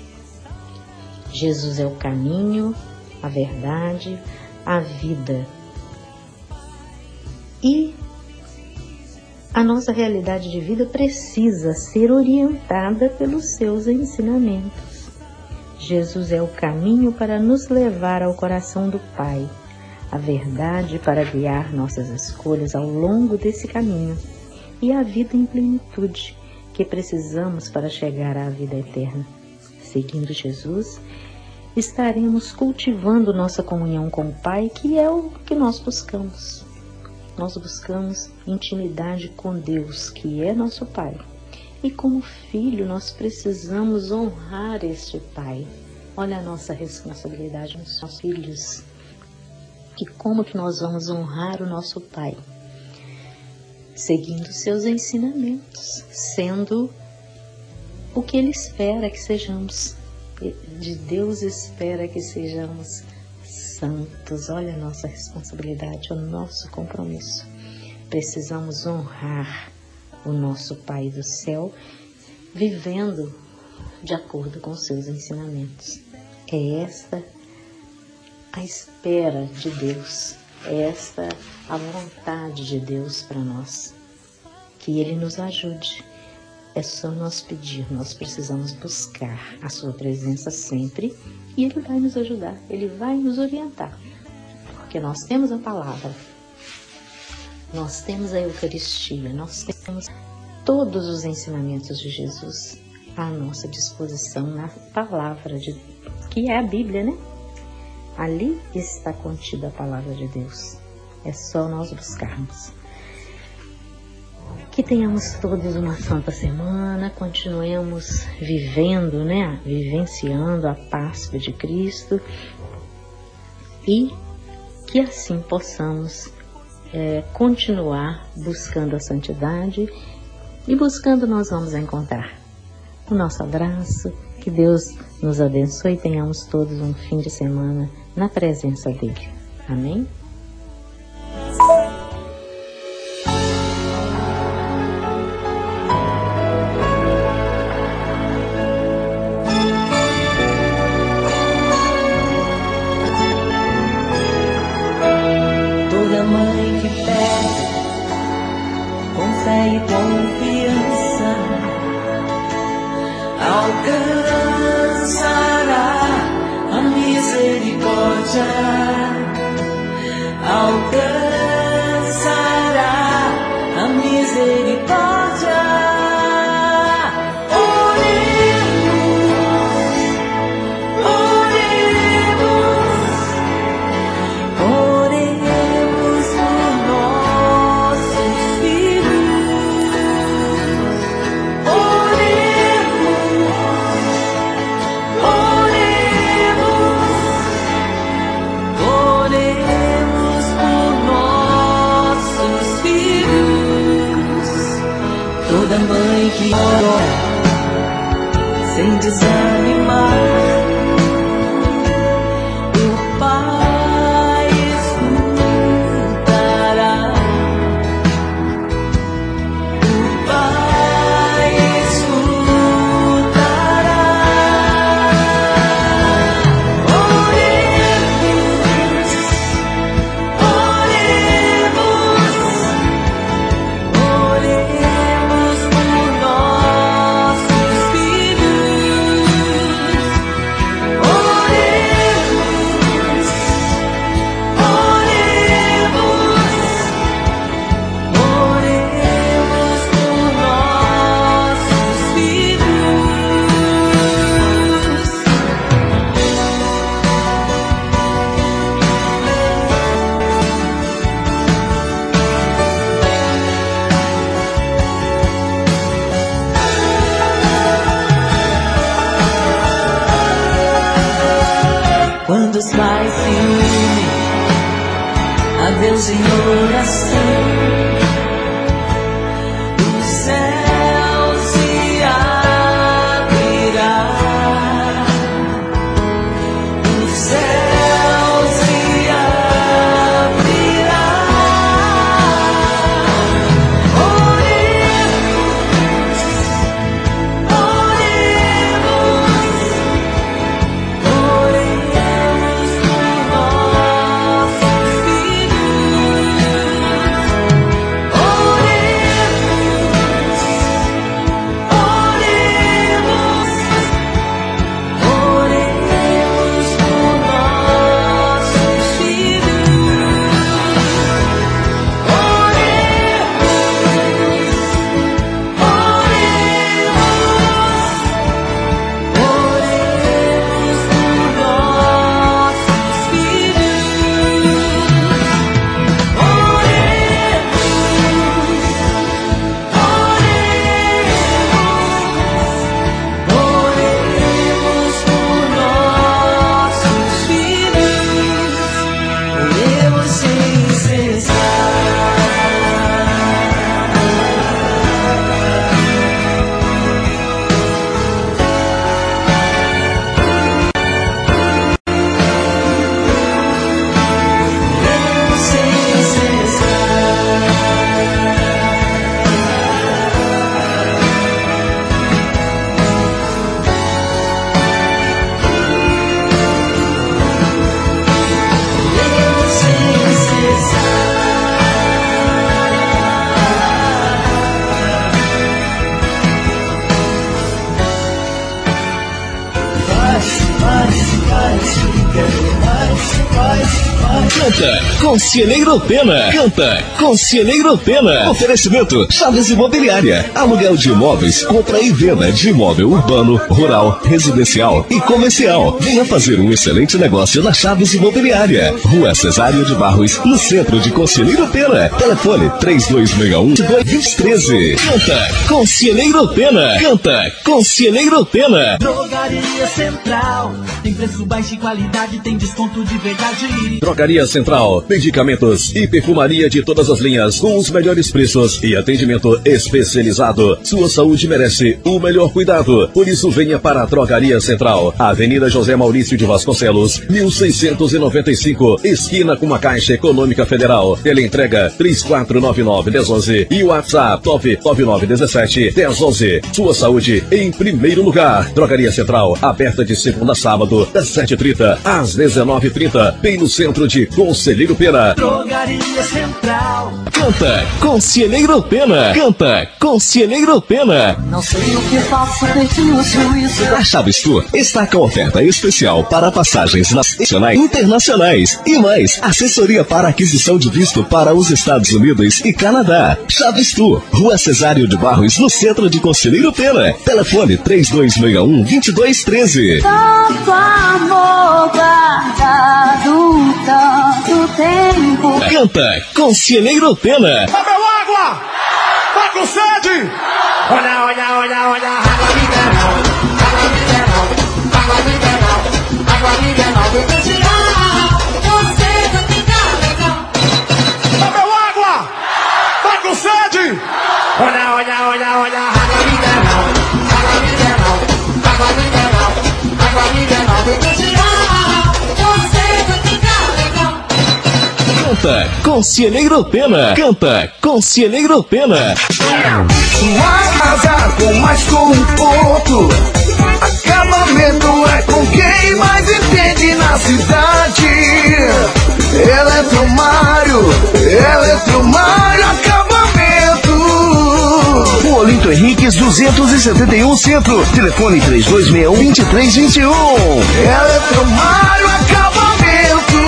Jesus é o caminho, a verdade, a vida. E A nossa realidade de vida precisa ser orientada pelos seus ensinamentos. Jesus é o caminho para nos levar ao coração do Pai, a verdade para guiar nossas escolhas ao longo desse caminho e a vida em plenitude que precisamos para chegar à vida eterna. Seguindo Jesus, estaremos cultivando nossa comunhão com o Pai, que é o que nós buscamos. Nós buscamos intimidade com Deus, que é nosso Pai. E como filho, nós precisamos honrar este Pai. Olha a nossa responsabilidade nos nossos filhos. E como que nós vamos honrar o nosso Pai? Seguindo seus ensinamentos, sendo o que Ele espera que sejamos. De Deus espera que sejamos santos. Olha a nossa responsabilidade, o nosso compromisso. Precisamos honrar o nosso Pai do céu, vivendo de acordo com seus ensinamentos. É esta a espera de Deus, é esta a vontade de Deus para nós. Que Ele nos ajude. É só nós pedir, nós precisamos buscar a sua presença sempre e Ele vai nos ajudar, Ele vai nos orientar. Porque nós temos a palavra, nós temos a Eucaristia, nós temos todos os ensinamentos de Jesus à nossa disposição na palavra, de, que é a Bíblia, né? Ali está contida a palavra de Deus. É só nós buscarmos. Que tenhamos todos uma santa semana, continuemos vivendo, né, vivenciando a Páscoa de Cristo e que assim possamos é, continuar buscando a santidade e buscando nós vamos encontrar. O nosso abraço, que Deus nos abençoe e tenhamos todos um fim de semana na presença dEle. Amém? Sem desanimar, o Pai escutará, o Pai escutará. Oremos, oremos, oremos por nossos filhos. Oremos, oremos, oremos por nossos filhos. Quando os pais se unem a Deus em oração, o céu se abrirá, o céu se abrirá. Oremos, oremos, oremos por nossos filhos. Canta Conselheiro Pena. Canta Conselheiro Pena. Oferecimento Chaves Imobiliária. Aluguel de imóveis, compra e venda de imóvel urbano, rural, residencial e comercial. Venha fazer um excelente negócio na Chaves Imobiliária. Rua Cesário de Barros, no centro de Conselheiro Pena. Telefone três dois seis um, dois um três. Canta Conselheiro Pena. Canta Conselheiro Pena. Drogaria Central. Tem preço baixo e qualidade, tem desconto de verdade. Drogaria Central, medicamentos e perfumaria de todas as linhas, com os melhores preços e atendimento especializado. Sua saúde merece o melhor cuidado. Por isso venha para a Drogaria Central, Avenida José Maurício de Vasconcelos, mil seiscentos e noventa e cinco, esquina com a Caixa Econômica Federal. Teleentrega três quatro nove nove, um zero um zero e o WhatsApp nove nove nove um sete, um zero um zero. Sua saúde em primeiro lugar. Drogaria Central, aberta de segunda a sábado, das sete e trinta às dezenove e trinta, bem no centro de Conselheiro Pena. Drogaria Central. Canta Conselheiro Pena. Canta Conselheiro Pena. Não sei o que faço, perdi o juízo. A Chaves Tour está com oferta especial para passagens nacionais e internacionais e mais assessoria para aquisição de visto para os Estados Unidos e Canadá. Chaves Tour, Rua Cesário de Barros, no centro de Conselheiro Pena. Telefone três dois seis um, dois dois um três. Tanto amor guardado, tanto tempo. Canta Conselheiro Pena. Bebeu água! Tá com sede? Olha, olha, olha, olha, água mineral. Água mineral, água mineral, água mineral especial. Você vai ficar legal. Bebeu água! Tá com sede? Olha, olha, olha, olha, água mineral. Água mineral, água mineral, água mineral especial. Você vai ficar legal. Canta Conselheiro Pena. Canta Conselheiro Pena. Mais casar com mais conforto. Acabamento é com quem mais entende na cidade. Eletromário, Eletromário Acabamento. O Olinto Henriques duzentos e setenta e um Centro. Telefone três dois seis um, dois três dois um. Eletromário Acabamento.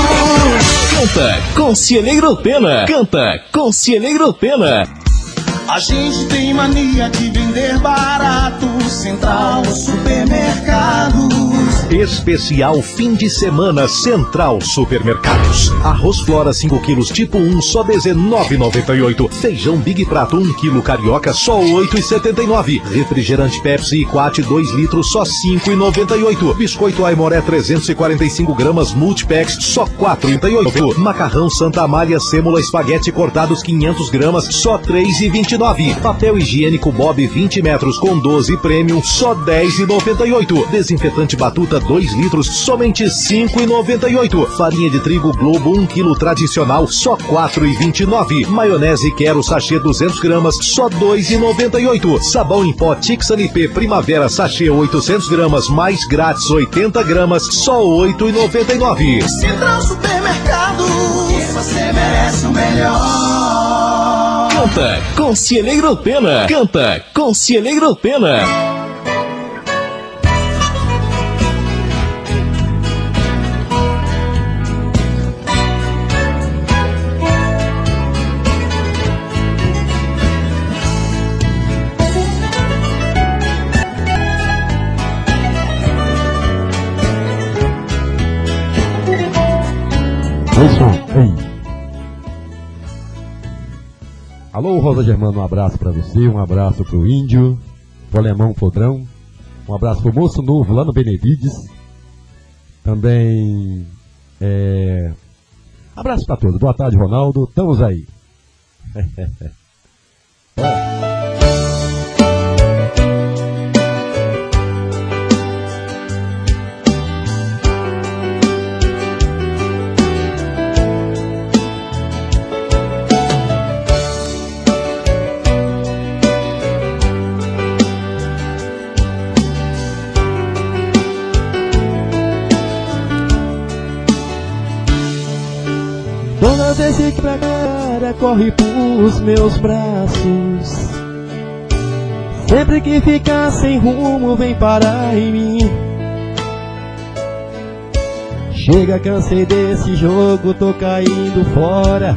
Canta Conselheiro Pena. Canta Conselheiro Pena. A gente tem mania de vender barato. Central Supermercados. Especial fim de semana Central Supermercados. Arroz Flora cinco quilos tipo um, só dezenove reais e noventa e oito centavos. Feijão Big Prato um quilo carioca, só oito reais e setenta e nove centavos. Refrigerante Pepsi e Quat dois litros, só cinco reais e noventa e oito centavos. Biscoito Aimoré trezentos e quarenta e cinco gramas Multipacks, só quatro reais e trinta e oito centavos. Macarrão Santa Amália Sêmola Espaguete cortados quinhentas gramas, só três reais e vinte e nove centavos. Papel higiênico Bob vinte metros com doze Premium, só dez reais e noventa e oito centavos. Desinfetante Batuta dois litros, somente cinco reais e noventa e oito centavos. Farinha de trigo Globo um quilo tradicional, só quatro reais e vinte e nove centavos. Maionese Quero sachê duzentas gramas, só dois reais e noventa e oito centavos. Sabão em pó Tixan P Primavera sachê oitocentas gramas, mais grátis oitenta gramas, só oito reais e noventa e nove centavos. Central Supermercados, você merece o melhor. Canta Conselheiro Pena. Canta Conselheiro Pena. Ei. Alô, Rosa Germano, um abraço pra você, um abraço pro Índio, pro Alemão Podrão, um abraço pro Moço Novo lá no Benevides, também, é... abraço pra todos, boa tarde, Ronaldo, estamos aí. Toda vez que pra cara corre pros meus braços, sempre que ficar sem rumo vem parar em mim. Chega, cansei desse jogo, tô caindo fora.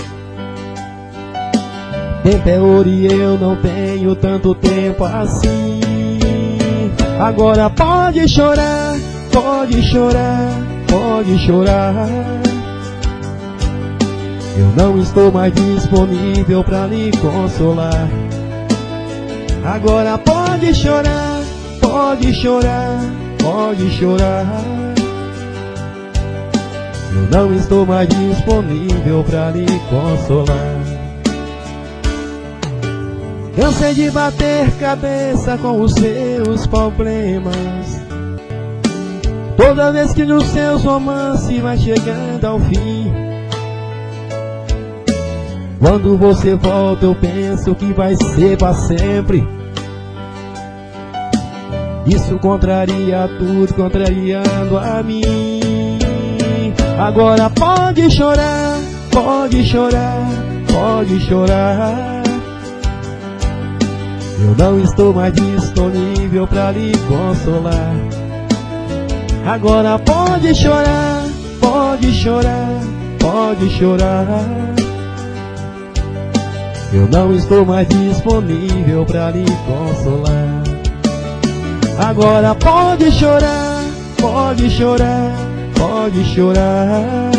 Tempo é ouro e eu não tenho tanto tempo assim. Agora pode chorar, pode chorar, pode chorar. Eu não estou mais disponível pra lhe consolar. Agora pode chorar, pode chorar, pode chorar. Eu não estou mais disponível pra lhe consolar. Cansei de bater cabeça com os seus problemas. Toda vez que nos seus romances vai chegando ao fim. Quando você volta eu penso que vai ser pra sempre. Isso contraria tudo, contrariando a mim. Agora pode chorar, pode chorar, pode chorar. Eu não estou mais disponível pra lhe consolar. Agora pode chorar, pode chorar, pode chorar. Eu não estou mais disponível pra lhe consolar. Agora pode chorar, pode chorar, pode chorar.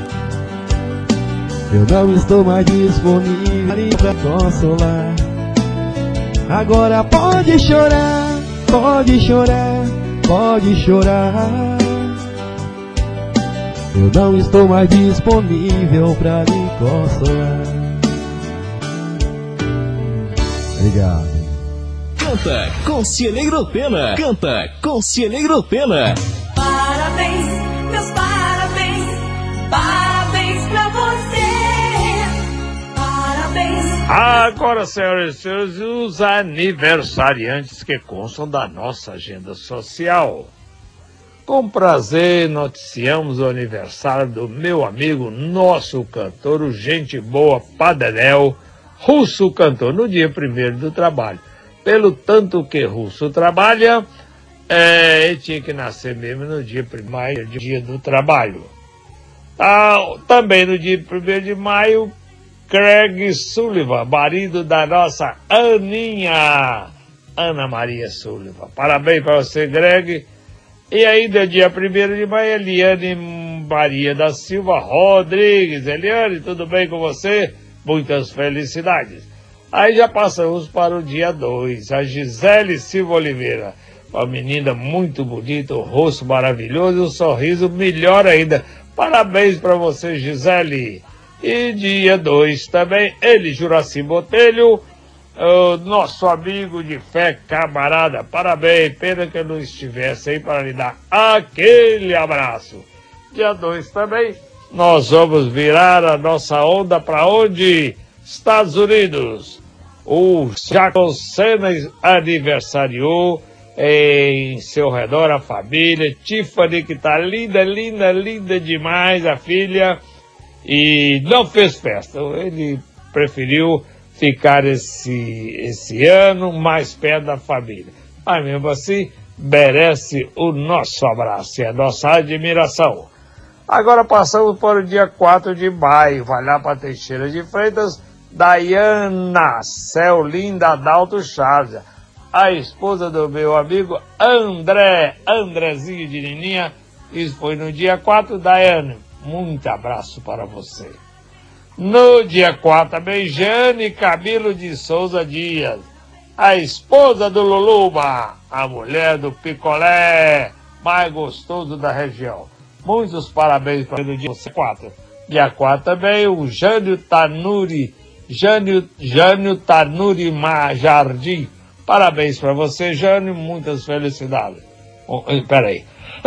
Eu não estou mais disponível pra consolar. Agora pode chorar, pode chorar, pode chorar. Eu não estou mais disponível pra lhe consolar. Obrigado. Canta Conselheiro Pena. Canta Conselheiro Pena. Parabéns, meus parabéns, parabéns pra você. Parabéns. Agora, senhoras e senhores, os aniversariantes que constam da nossa agenda social. Com prazer, noticiamos o aniversário do meu amigo, nosso cantor, o gente boa, Paderel, Russo cantor, no dia primeiro do trabalho. Pelo tanto que Russo trabalha, é, ele tinha que nascer mesmo no dia primeiro, dia do trabalho. Ah, também no dia primeiro de maio, Craig Sullivan, marido da nossa Aninha, Ana Maria Sullivan. Parabéns para você, Greg. E ainda dia primeiro de maio, Eliane Maria da Silva Rodrigues. Eliane, tudo bem com você? Muitas felicidades. Aí já passamos para o dia dois. A Gisele Silva Oliveira. Uma menina muito bonita, o rosto maravilhoso, o sorriso melhor ainda. Parabéns para você, Gisele. E dia dois também, ele, Juraci Botelho, o nosso amigo de fé, camarada. Parabéns, pena que eu não estivesse aí para lhe dar aquele abraço. Dia dois também, nós vamos virar a nossa onda para onde? Estados Unidos. O Jackson Senna aniversariou, em seu redor a família. Tiffany, que tá linda, linda, linda demais, a filha, e não fez festa. Ele preferiu ficar esse, esse ano mais perto da família. Mas mesmo assim, merece o nosso abraço e a nossa admiração. Agora passamos para o dia quatro de maio, vai lá para Teixeira de Freitas, Dayana Céu Linda Adalto Chaves, a esposa do meu amigo André, Andrezinho de Nininha. Isso foi no dia quatro, Dayana, muito abraço para você. No dia quatro também, Jane Camilo de Souza Dias, a esposa do Luluba, a mulher do picolé mais gostoso da região. Muitos parabéns para o dia quatro. Dia quatro também, o Jânio Tanuri, Jânio, Jânio Tanuri Jardim. Parabéns para você, Jânio, muitas felicidades. Oh, peraí.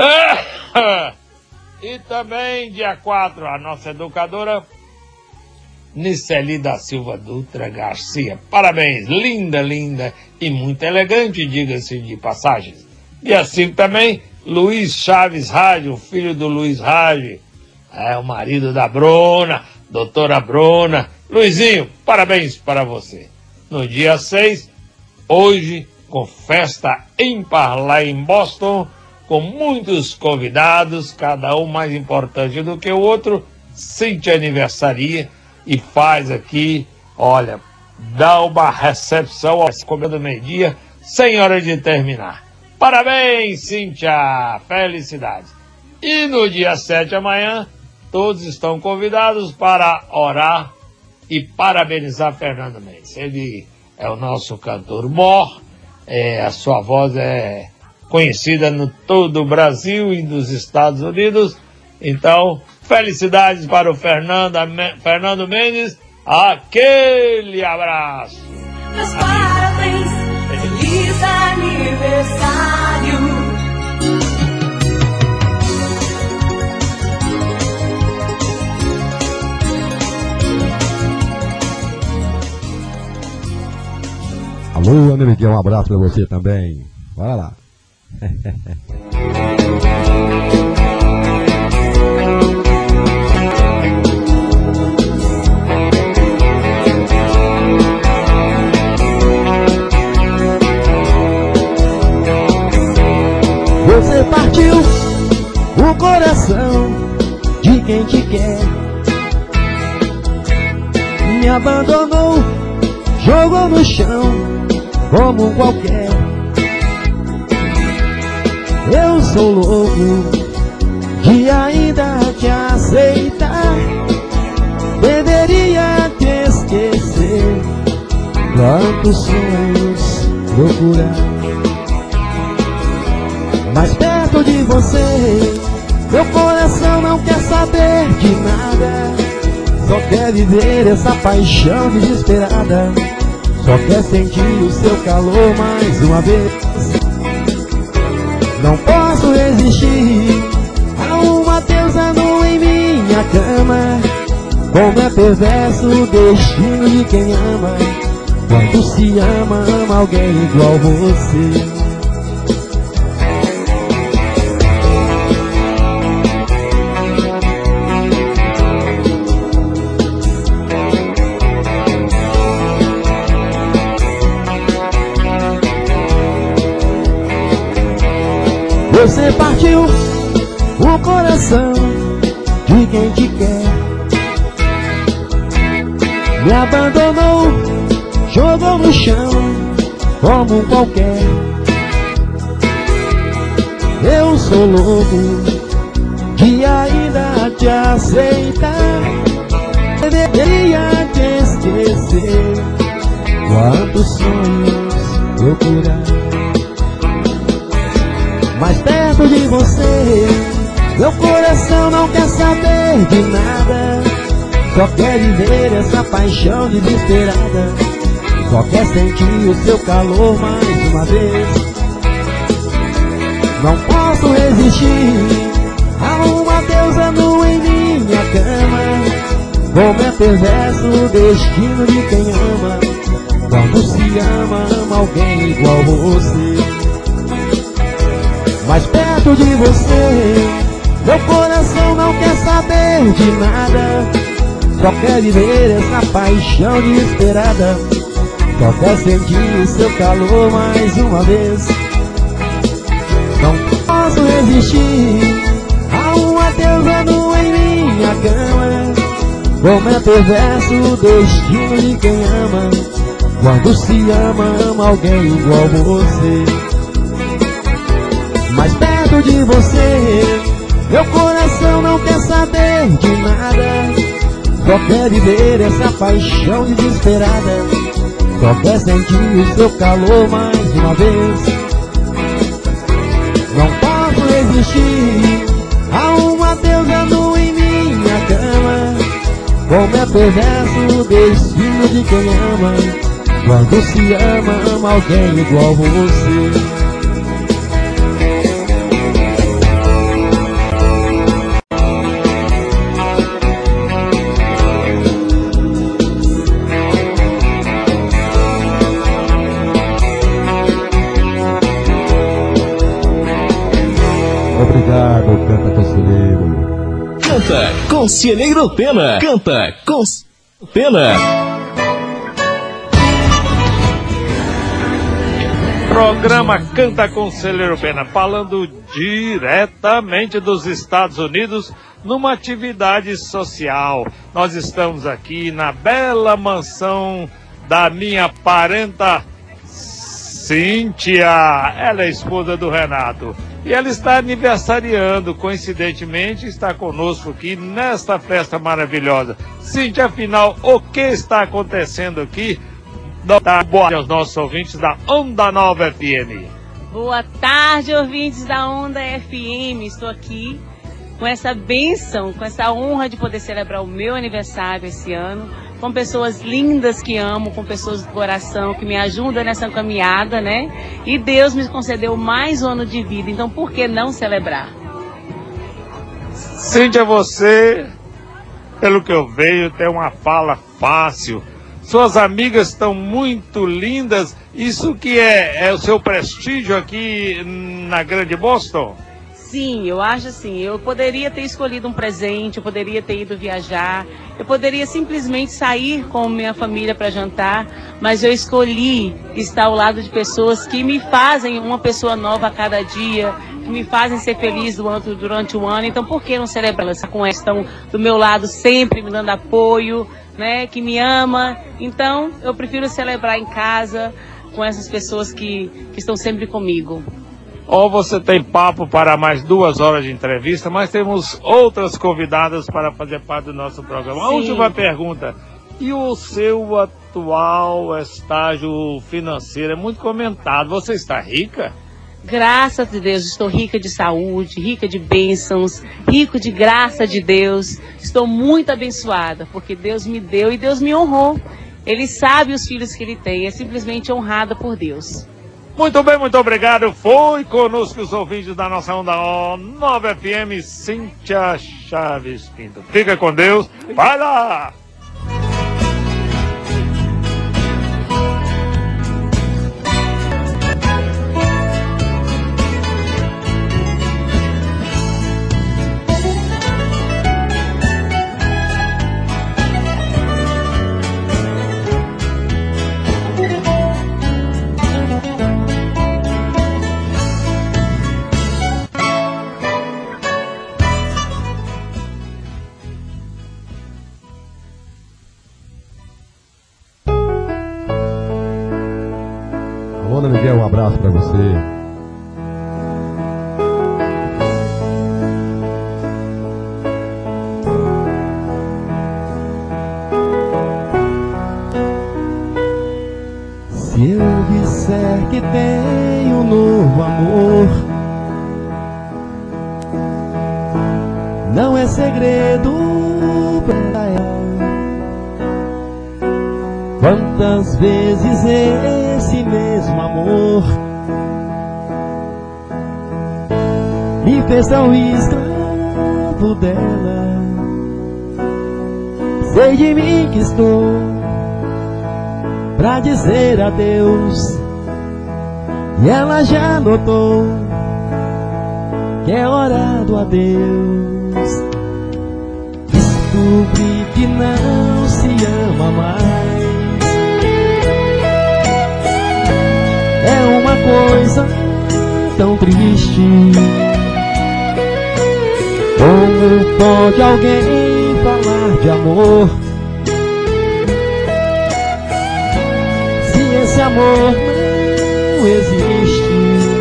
E também, dia quatro, a nossa educadora, Niceli da Silva Dutra Garcia. Parabéns, linda, linda e muito elegante, diga-se de passagens. Dia cinco também, Luiz Chaves Rádio, filho do Luiz Rádio, é o marido da Bruna, doutora Bruna. Luizinho, parabéns para você. No dia seis, hoje, com festa ímpar lá em Boston, com muitos convidados, cada um mais importante do que o outro. Cíntia aniversaria e faz aqui, olha, dá uma recepção às comidas do meio-dia, sem hora de terminar. Parabéns, Cíntia! Felicidades! E no dia sete amanhã, todos estão convidados para orar e parabenizar Fernando Mendes. Ele é o nosso cantor mor, é, a sua voz é conhecida no todo o Brasil e nos Estados Unidos. Então, felicidades para o Fernando, Fernando Mendes. Aquele abraço. Meus parabéns, feliz aniversário. Alô, Ana Miguel, um abraço pra você também. Bora lá. Você partiu o coração de quem te quer, me abandonou, jogou no chão como um qualquer. Eu sou louco de ainda te aceitar, deveria te esquecer, quantos sonhos procurar. Mas perto de você, meu coração não quer saber de nada, só quer viver essa paixão desesperada, só quer sentir o seu calor mais uma vez. Não posso resistir a uma deusa nua em minha cama, como é perverso o destino de quem ama, quando se ama, ama alguém igual você. Você partiu o coração de quem te quer, me abandonou, jogou no chão como um qualquer. Eu sou louco de ainda te aceitar, deveria te esquecer, quantos sonhos procurar. Mas perto de você, meu coração não quer saber de nada, só quer viver essa paixão desesperada, só quer sentir o seu calor mais uma vez. Não posso resistir a uma deusa nua em minha cama, como é perverso o destino de quem ama, quando se ama, ama alguém igual você. Mas perto de você, meu coração não quer saber de nada, só quer viver essa paixão desesperada, só quer sentir o seu calor mais uma vez. Não posso resistir a uma deusa nua em minha cama, como é perverso o destino de quem ama, quando se ama, ama alguém igual você. Mas perto de você, meu coração não quer saber de nada, só quer viver essa paixão desesperada, só quer sentir o seu calor mais uma vez. Não posso resistir a uma deusa nua em minha cama, como é perverso o destino de quem ama, quando se ama, ama alguém igual você. Obrigado, Canta Conselheiro. Canta Conselheiro Pena. Canta Conselheiro Pena. Programa Canta Conselheiro Pena, falando diretamente dos Estados Unidos, numa atividade social. Nós estamos aqui na bela mansão da minha parenta Cíntia. Ela é esposa do Renato. E ela está aniversariando, coincidentemente, está conosco aqui nesta festa maravilhosa. Cíntia, afinal, o que está acontecendo aqui? Boa tarde aos nossos ouvintes da Onda Nova F M. Boa tarde, ouvintes da Onda F M. Estou aqui com essa bênção, com essa honra de poder celebrar o meu aniversário esse ano, com pessoas lindas que amo, com pessoas do coração que me ajudam nessa caminhada, né? E Deus me concedeu mais um ano de vida, então por que não celebrar? Cíntia, você, pelo que eu vejo, tem uma fala fácil. Suas amigas estão muito lindas. Isso que é, é o seu prestígio aqui na Grande Boston? Sim, eu acho assim, eu poderia ter escolhido um presente, eu poderia ter ido viajar, eu poderia simplesmente sair com minha família para jantar, mas eu escolhi estar ao lado de pessoas que me fazem uma pessoa nova a cada dia, que me fazem ser feliz durante, durante o ano, então por que não celebrar com elas? Estão do meu lado sempre me dando apoio, né, que me ama, então eu prefiro celebrar em casa com essas pessoas que, que estão sempre comigo. Ou você tem papo para mais duas horas de entrevista, mas temos outras convidadas para fazer parte do nosso programa. Sim. A última pergunta, e o seu atual estágio financeiro é muito comentado, você está rica? Graças a Deus, estou rica de saúde, rica de bênçãos, rico de graça de Deus. Estou muito abençoada, porque Deus me deu e Deus me honrou. Ele sabe os filhos que ele tem, é simplesmente honrada por Deus. Muito bem, muito obrigado. Foi conosco os ouvintes da nossa Onda Nova F M, Cíntia Chaves Pinto. Fica com Deus, vai lá! Ana Miguel, um abraço para você. Se eu disser que tenho um novo amor, não é segredo pra ela. Quantas vezes esse mesmo amor me fez tão escravo dela. Sei de mim que estou pra dizer adeus, e ela já notou que é hora do adeus. Descobri que não se ama mais. É uma coisa tão triste. Como pode alguém falar de amor se esse amor não existe?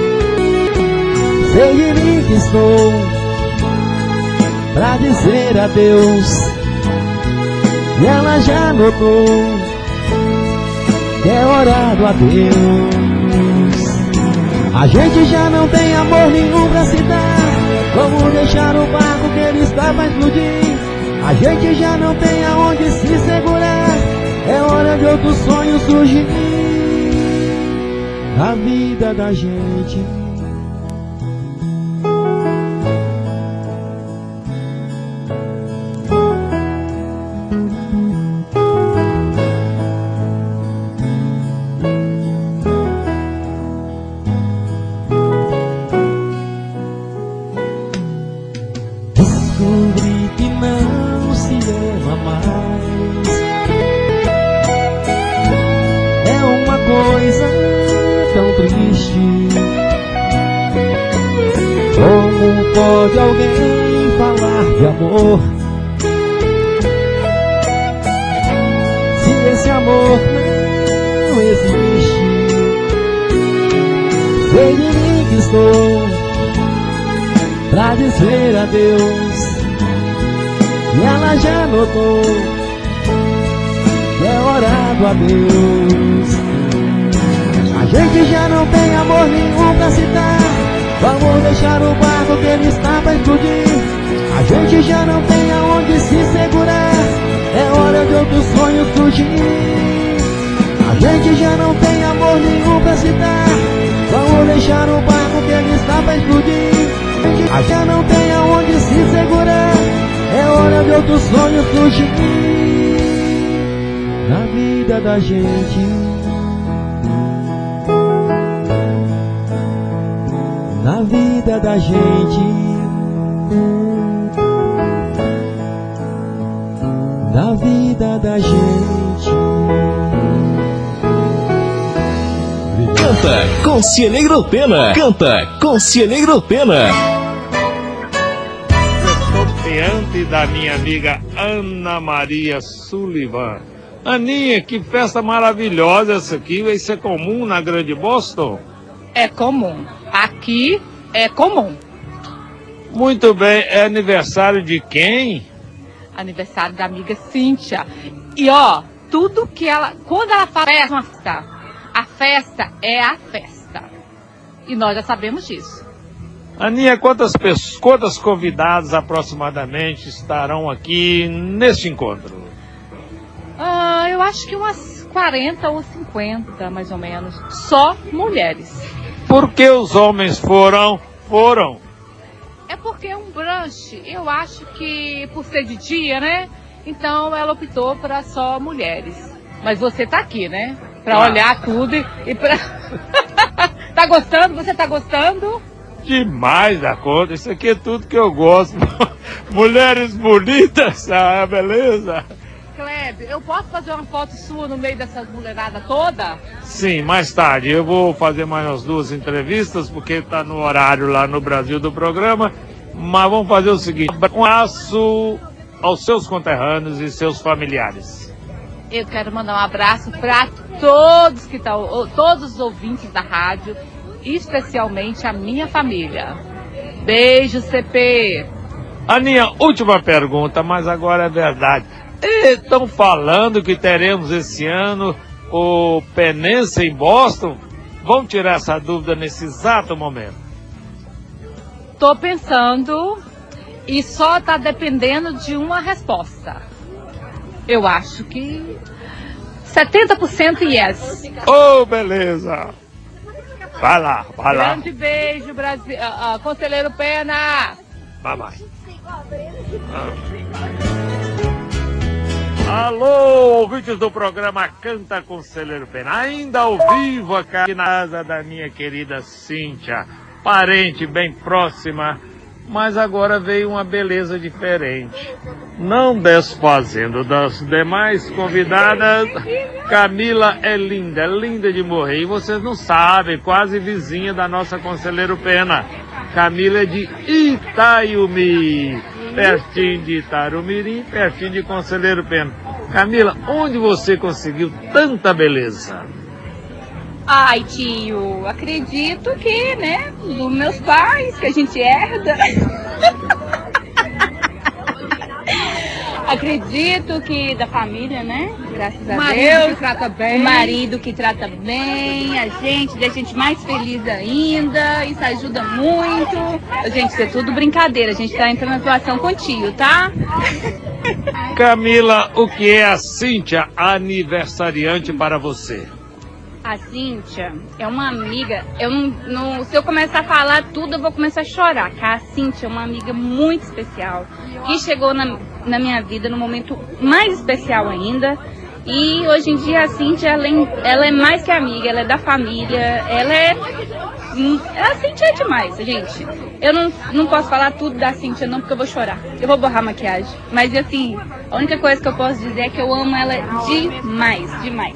Sei de mim que estou pra dizer adeus, e ela já notou que é hora do adeus. A gente já não tem amor nenhum pra se dar. Como deixar o barco que ele está pra explodir? A gente já não tem aonde se segurar. É hora de outro sonho surgir na vida da gente. pode alguém falar de amor se esse amor não existe? Sei de mim que estou pra dizer adeus, e ela já notou que é hora do adeus. A gente já não tem amor nenhum pra citar, vamos deixar o barco que ele está pra explodir. A gente já não tem aonde se segurar, é hora de outros sonhos surgir. A gente já não tem amor nenhum pra citar, vamos deixar o barco que ele está pra explodir. A gente já não tem aonde se segurar, é hora de outros sonhos surgir. Na vida da gente, na vida da gente, na vida da gente. Canta Conselheiro Pena. Canta Conselheiro Pena. Diante da minha amiga Ana Maria Sullivan. Aninha, que festa maravilhosa essa aqui. Vai ser comum na Grande Boston? É comum. Aqui é comum. Muito bem. É aniversário de quem? Aniversário da amiga Cíntia. E ó, tudo que ela... Quando ela fala é uma festa, a festa é a festa. E nós já sabemos disso. Aninha, quantas pessoas, quantas convidadas aproximadamente estarão aqui neste encontro? Ah, eu acho que umas quarenta ou cinquenta, mais ou menos. Só mulheres. Por que os homens foram? Foram. É porque é um brunch. Eu acho que por ser de dia, né? Então ela optou para só mulheres. Mas você tá aqui, né? Para ah. olhar tudo e, e para... Tá gostando? Você tá gostando? Demais da conta. Isso aqui é tudo que eu gosto. Mulheres bonitas. Ah, beleza. Kleber, eu posso fazer uma foto sua no meio dessas mulheradas toda? Sim, mais tarde. Eu vou fazer mais umas duas entrevistas, porque está no horário lá no Brasil do programa. Mas vamos fazer o seguinte: um abraço aos seus conterrâneos e seus familiares. Eu quero mandar um abraço para todos que estão, todos os ouvintes da rádio, especialmente a minha família. Beijo, C P. Aninha, última pergunta, mas agora é verdade. Estão falando que teremos esse ano o Penense em Boston? Vamos tirar essa dúvida nesse exato momento. Tô pensando e só tá dependendo de uma resposta. Eu acho que setenta por cento yes. Oh, beleza. Vai lá, vai lá. Grande beijo, Brasil. Uh, uh, Conselheiro Pena. Bye, bye. Ah. Alô, ouvintes do programa Canta Conselheiro Pena. Ainda ao vivo aqui na casa da minha querida Cíntia. Parente bem próxima, mas agora veio uma beleza diferente. Não desfazendo das demais convidadas, Camila é linda, linda de morrer. E vocês não sabem, quase vizinha da nossa Conselheiro Pena. Camila é de Itaiumi, pertinho de Itarumirim, pertinho de Conselheiro Pena. Camila, onde você conseguiu tanta beleza? Ai, tio, acredito que, né, dos meus pais, que a gente herda. Acredito que da família, né? Graças a marido Deus. Que trata bem. O marido que trata bem, a gente, deixa a gente mais feliz ainda. Isso ajuda muito. Gente, isso é tudo brincadeira. A gente tá entrando na situação com o tio, tá? Camila, o que é a Cíntia aniversariante para você? A Cíntia é uma amiga, eu não, não, se eu começar a falar tudo, eu vou começar a chorar, tá? A Cíntia é uma amiga muito especial, que chegou na, na minha vida no momento mais especial ainda. E hoje em dia a Cíntia, ela, ela é mais que amiga, ela é da família, ela é... A Cíntia é demais, gente. Eu não, não posso falar tudo da Cíntia não, porque eu vou chorar. Eu vou borrar a maquiagem. Mas assim, a única coisa que eu posso dizer é que eu amo ela demais, demais.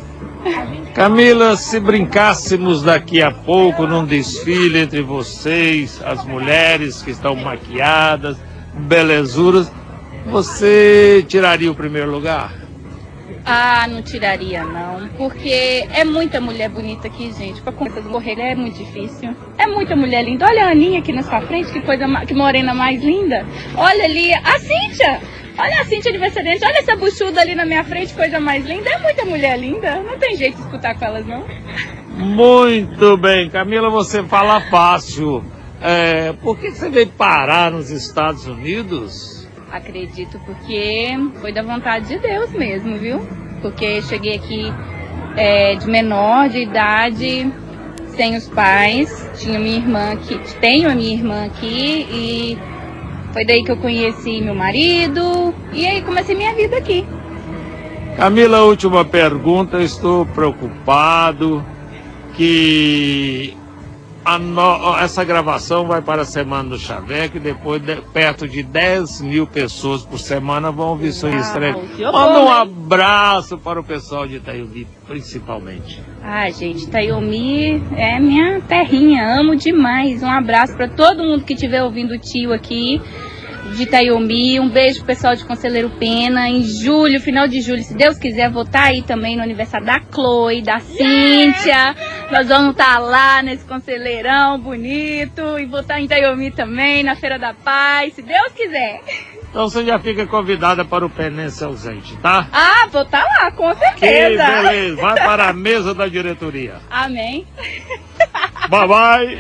Camila, se brincássemos daqui a pouco num desfile entre vocês, as mulheres que estão maquiadas, belezuras, você tiraria o primeiro lugar? Ah, não tiraria não, porque é muita mulher bonita aqui, gente. Pra correr é muito difícil. É muita mulher linda. Olha a Aninha aqui na sua frente, que coisa, ma- que morena mais linda. Olha ali, a Cíntia. Olha a Cíntia aniversariante. Olha essa buchuda ali na minha frente, coisa mais linda. É muita mulher linda. Não tem jeito de disputar com elas, não. Muito bem, Camila, você fala fácil. É, por que você veio parar nos Estados Unidos? Acredito porque foi da vontade de Deus mesmo, viu? Porque cheguei aqui é, de menor de idade, sem os pais, tinha minha irmã aqui, tenho a minha irmã aqui e foi daí que eu conheci meu marido e aí comecei minha vida aqui. Camila, última pergunta, estou preocupado que a no... essa gravação vai para a Semana do Chaveco e depois de... perto de dez mil pessoas por semana vão ouvir sua estreia. Manda um abraço para o pessoal de Itaiomi, principalmente. Ah, gente, Itaiomi é minha terrinha, amo demais. Um abraço para todo mundo que estiver ouvindo o tio aqui de Itaiomi. Um beijo pro pessoal de Conselheiro Pena. Em julho, final de julho, se Deus quiser, vou estar aí também no aniversário da Chloe, da Cíntia. Nós vamos estar lá nesse conselheirão bonito. E vou estar em Itaiomi também, na Feira da Paz, se Deus quiser. Então você já fica convidada para o Penense Ausente, tá? Ah, vou estar lá, com certeza. Que beleza. Vai para a mesa da diretoria. Amém. Bye, bye.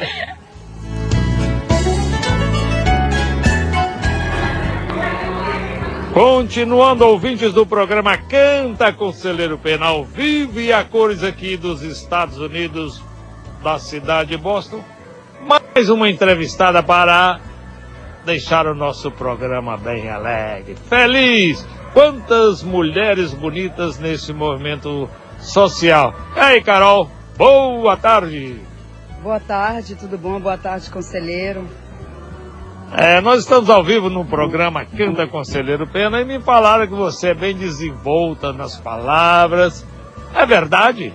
Continuando, ouvintes do programa Canta Conselheiro Pena, ao vivo e a cores aqui dos Estados Unidos, da cidade de Boston. Mais uma entrevistada para deixar o nosso programa bem alegre, feliz. Quantas mulheres bonitas nesse movimento social. E aí, Carol, boa tarde. Boa tarde, tudo bom? Boa tarde, conselheiro. É, nós estamos ao vivo no programa Canta Conselheiro Pena e me falaram que você é bem desenvolta nas palavras. É verdade?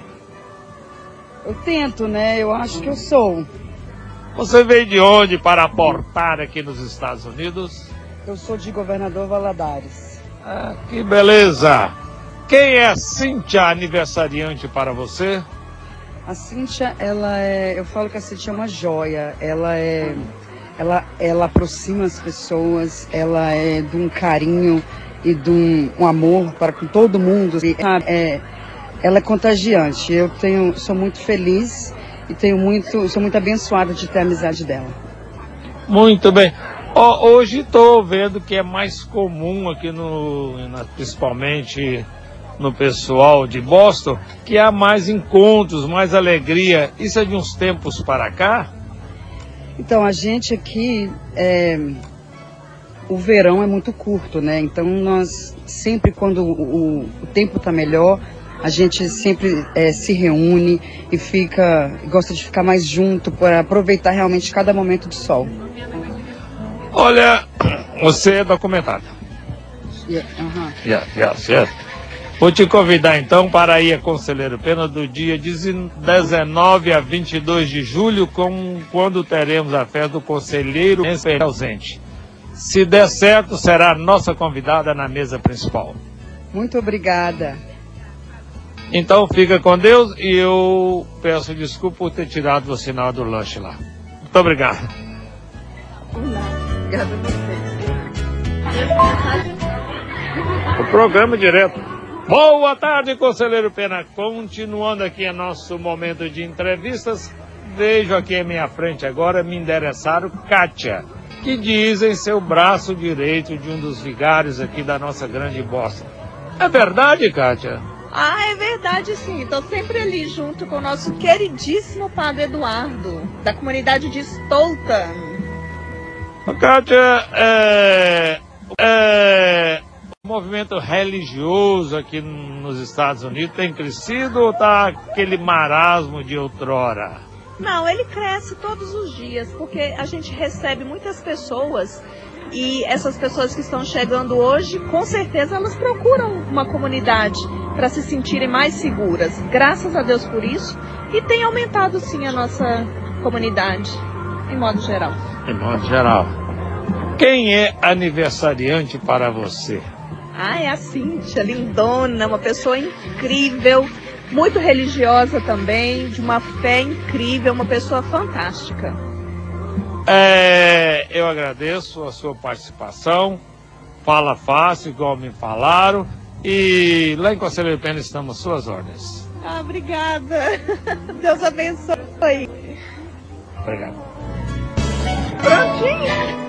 Eu tento, né? Eu acho que eu sou. Você veio de onde para aportar aqui nos Estados Unidos? Eu sou de Governador Valadares. Ah, que beleza! Quem é a Cíntia aniversariante para você? A Cíntia, ela é... Eu falo que a Cíntia é uma joia. Ela é... Ela, ela aproxima as pessoas, ela é de um carinho e de um, um amor para com todo mundo. E, é, ela é contagiante. Eu tenho, sou muito feliz e tenho muito, sou muito abençoada de ter a amizade dela. Muito bem. Oh, hoje estou vendo que é mais comum aqui, no, na, principalmente no pessoal de Boston, que há mais encontros, mais alegria. Isso é de uns tempos para cá? Então, a gente aqui, é, o verão é muito curto, né? Então, nós sempre, quando o, o tempo está melhor, a gente sempre é, se reúne e fica, gosta de ficar mais junto para aproveitar realmente cada momento de sol. Olha, você é documentada. Yeah, uh-huh. yes, yes, yes. Vou te convidar então para ir a Conselheiro Pena do dia dezenove a vinte e dois de julho, com, quando teremos a festa do Conselheiro Ausente. Se der certo, será a nossa convidada na mesa principal. Muito obrigada. Então fica com Deus e eu peço desculpa por ter tirado o sinal do lanche lá. Muito obrigado. Obrigada a você. O programa direto. Boa tarde, Conselheiro Pena. Continuando aqui o nosso momento de entrevistas, vejo aqui à minha frente agora, me endereçaram Kátia, que dizem ser o braço direito de um dos vigários aqui da nossa grande Boston. É verdade, Kátia? Ah, é verdade sim. Estou sempre ali junto com o nosso queridíssimo Padre Eduardo, da comunidade de Stoughton. Kátia, é... é... o movimento religioso aqui nos Estados Unidos tem crescido ou está aquele marasmo de outrora? Não, ele cresce todos os dias, porque a gente recebe muitas pessoas E essas pessoas que estão chegando hoje, com certeza elas procuram uma comunidade para se sentirem mais seguras. Graças a Deus por isso. E tem aumentado sim a nossa comunidade, em modo geral. Em modo geral. Quem é aniversariante para você? Ah, é a Cíntia, lindona, uma pessoa incrível, muito religiosa também, de uma fé incrível, uma pessoa fantástica. É, eu agradeço a sua participação. Fala fácil, igual me falaram. E lá em Conselheiro Pena estamos às suas ordens. Ah, obrigada. Deus abençoe. Obrigado. Prontinho.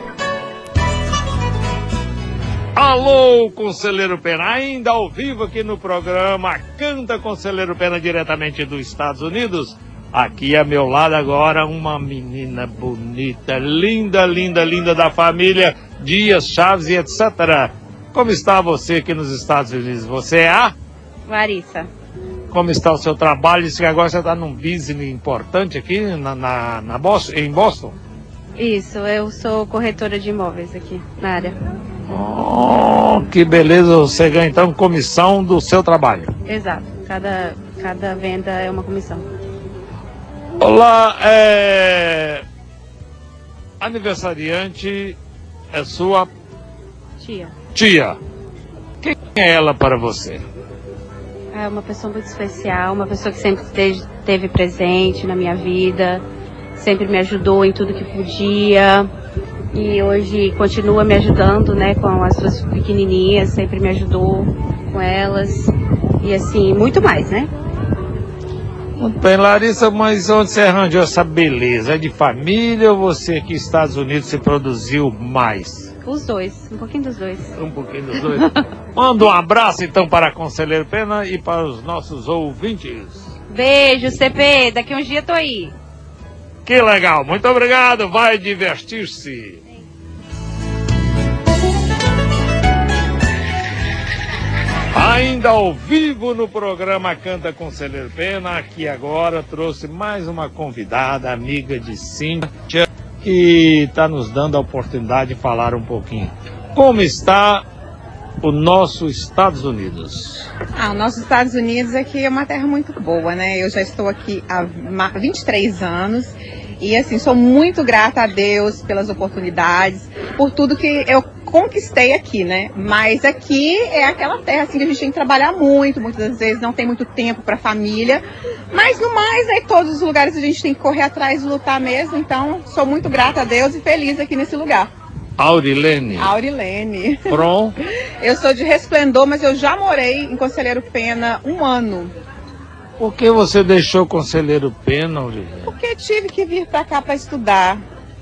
Alô, Conselheiro Pena, ainda ao vivo aqui no programa Canta Conselheiro Pena, diretamente dos Estados Unidos. Aqui a meu lado agora uma menina bonita, linda, linda, linda da família Dias, Chaves e etcétera. Como está você aqui nos Estados Unidos? Você é a? Larissa. Como está o seu trabalho? Diz que agora você está num business importante aqui na, na, na Boston, em Boston? Isso, eu sou corretora de imóveis aqui na área. Oh, que beleza, você ganha então comissão do seu trabalho. Exato, cada, cada venda é uma comissão. Olá, é... aniversariante é sua Tia. tia. Quem é ela para você? É uma pessoa muito especial, uma pessoa que sempre esteve, esteve presente na minha vida, sempre me ajudou em tudo que podia. E hoje continua me ajudando, né, com as suas pequenininhas, sempre me ajudou com elas. E assim, muito mais, né? Muito bem, Larissa, mas onde você arranjou essa beleza? É de família ou você aqui nos Estados Unidos se produziu mais? Os dois, um pouquinho dos dois. Um pouquinho dos dois. Manda um abraço então para a Conselheiro Pena e para os nossos ouvintes. Beijo, C P, daqui uns dias tô aí. Que legal, muito obrigado, vai divertir-se. Ainda ao vivo no programa Canta Conselheiro Pena, aqui agora trouxe mais uma convidada, amiga de Cíntia, que está nos dando a oportunidade de falar um pouquinho. Como está o nosso Estados Unidos? Ah, o nosso Estados Unidos aqui é uma terra muito boa, né? Eu já estou aqui há vinte e três anos e, assim, sou muito grata a Deus pelas oportunidades, por tudo que eu conquistei aqui, né? Mas aqui é aquela terra, assim, que a gente tem que trabalhar muito, muitas das vezes não tem muito tempo para a família, mas no mais, né, todos os lugares a gente tem que correr atrás e lutar mesmo, então sou muito grata a Deus e feliz aqui nesse lugar. Aurilene. Aurilene. Pronto. Eu sou de Resplendor, mas eu já morei em Conselheiro Pena um ano. Por que você deixou Conselheiro Pena, Aurilene? Porque tive que vir pra cá pra estudar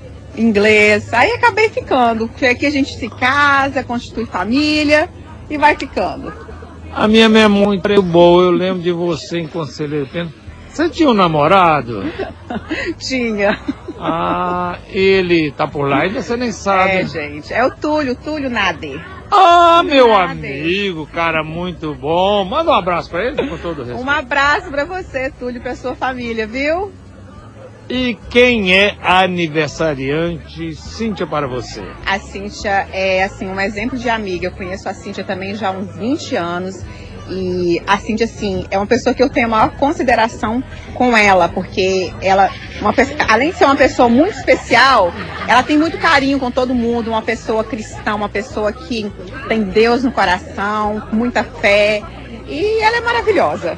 inglês. Aí acabei ficando. Porque aqui a gente se casa, constitui família e vai ficando. A minha memória é muito boa. Eu lembro de você em Conselheiro Pena. Você tinha um namorado? Tinha. Ah, ele tá por lá ainda, você nem sabe. É, gente. É o Túlio, Túlio Nader. Ah, meu amigo, cara muito bom. Manda um abraço pra ele, com todo respeito. Um abraço pra você, Túlio, pra sua família, viu? E quem é a aniversariante Cíntia para você? A Cíntia é, assim, um exemplo de amiga. Eu conheço a Cíntia também já há uns vinte anos. E a Cíntia, assim, é uma pessoa que eu tenho a maior consideração com ela, porque ela, uma, além de ser uma pessoa muito especial, ela tem muito carinho com todo mundo, uma pessoa cristã, uma pessoa que tem Deus no coração, muita fé, e ela é maravilhosa.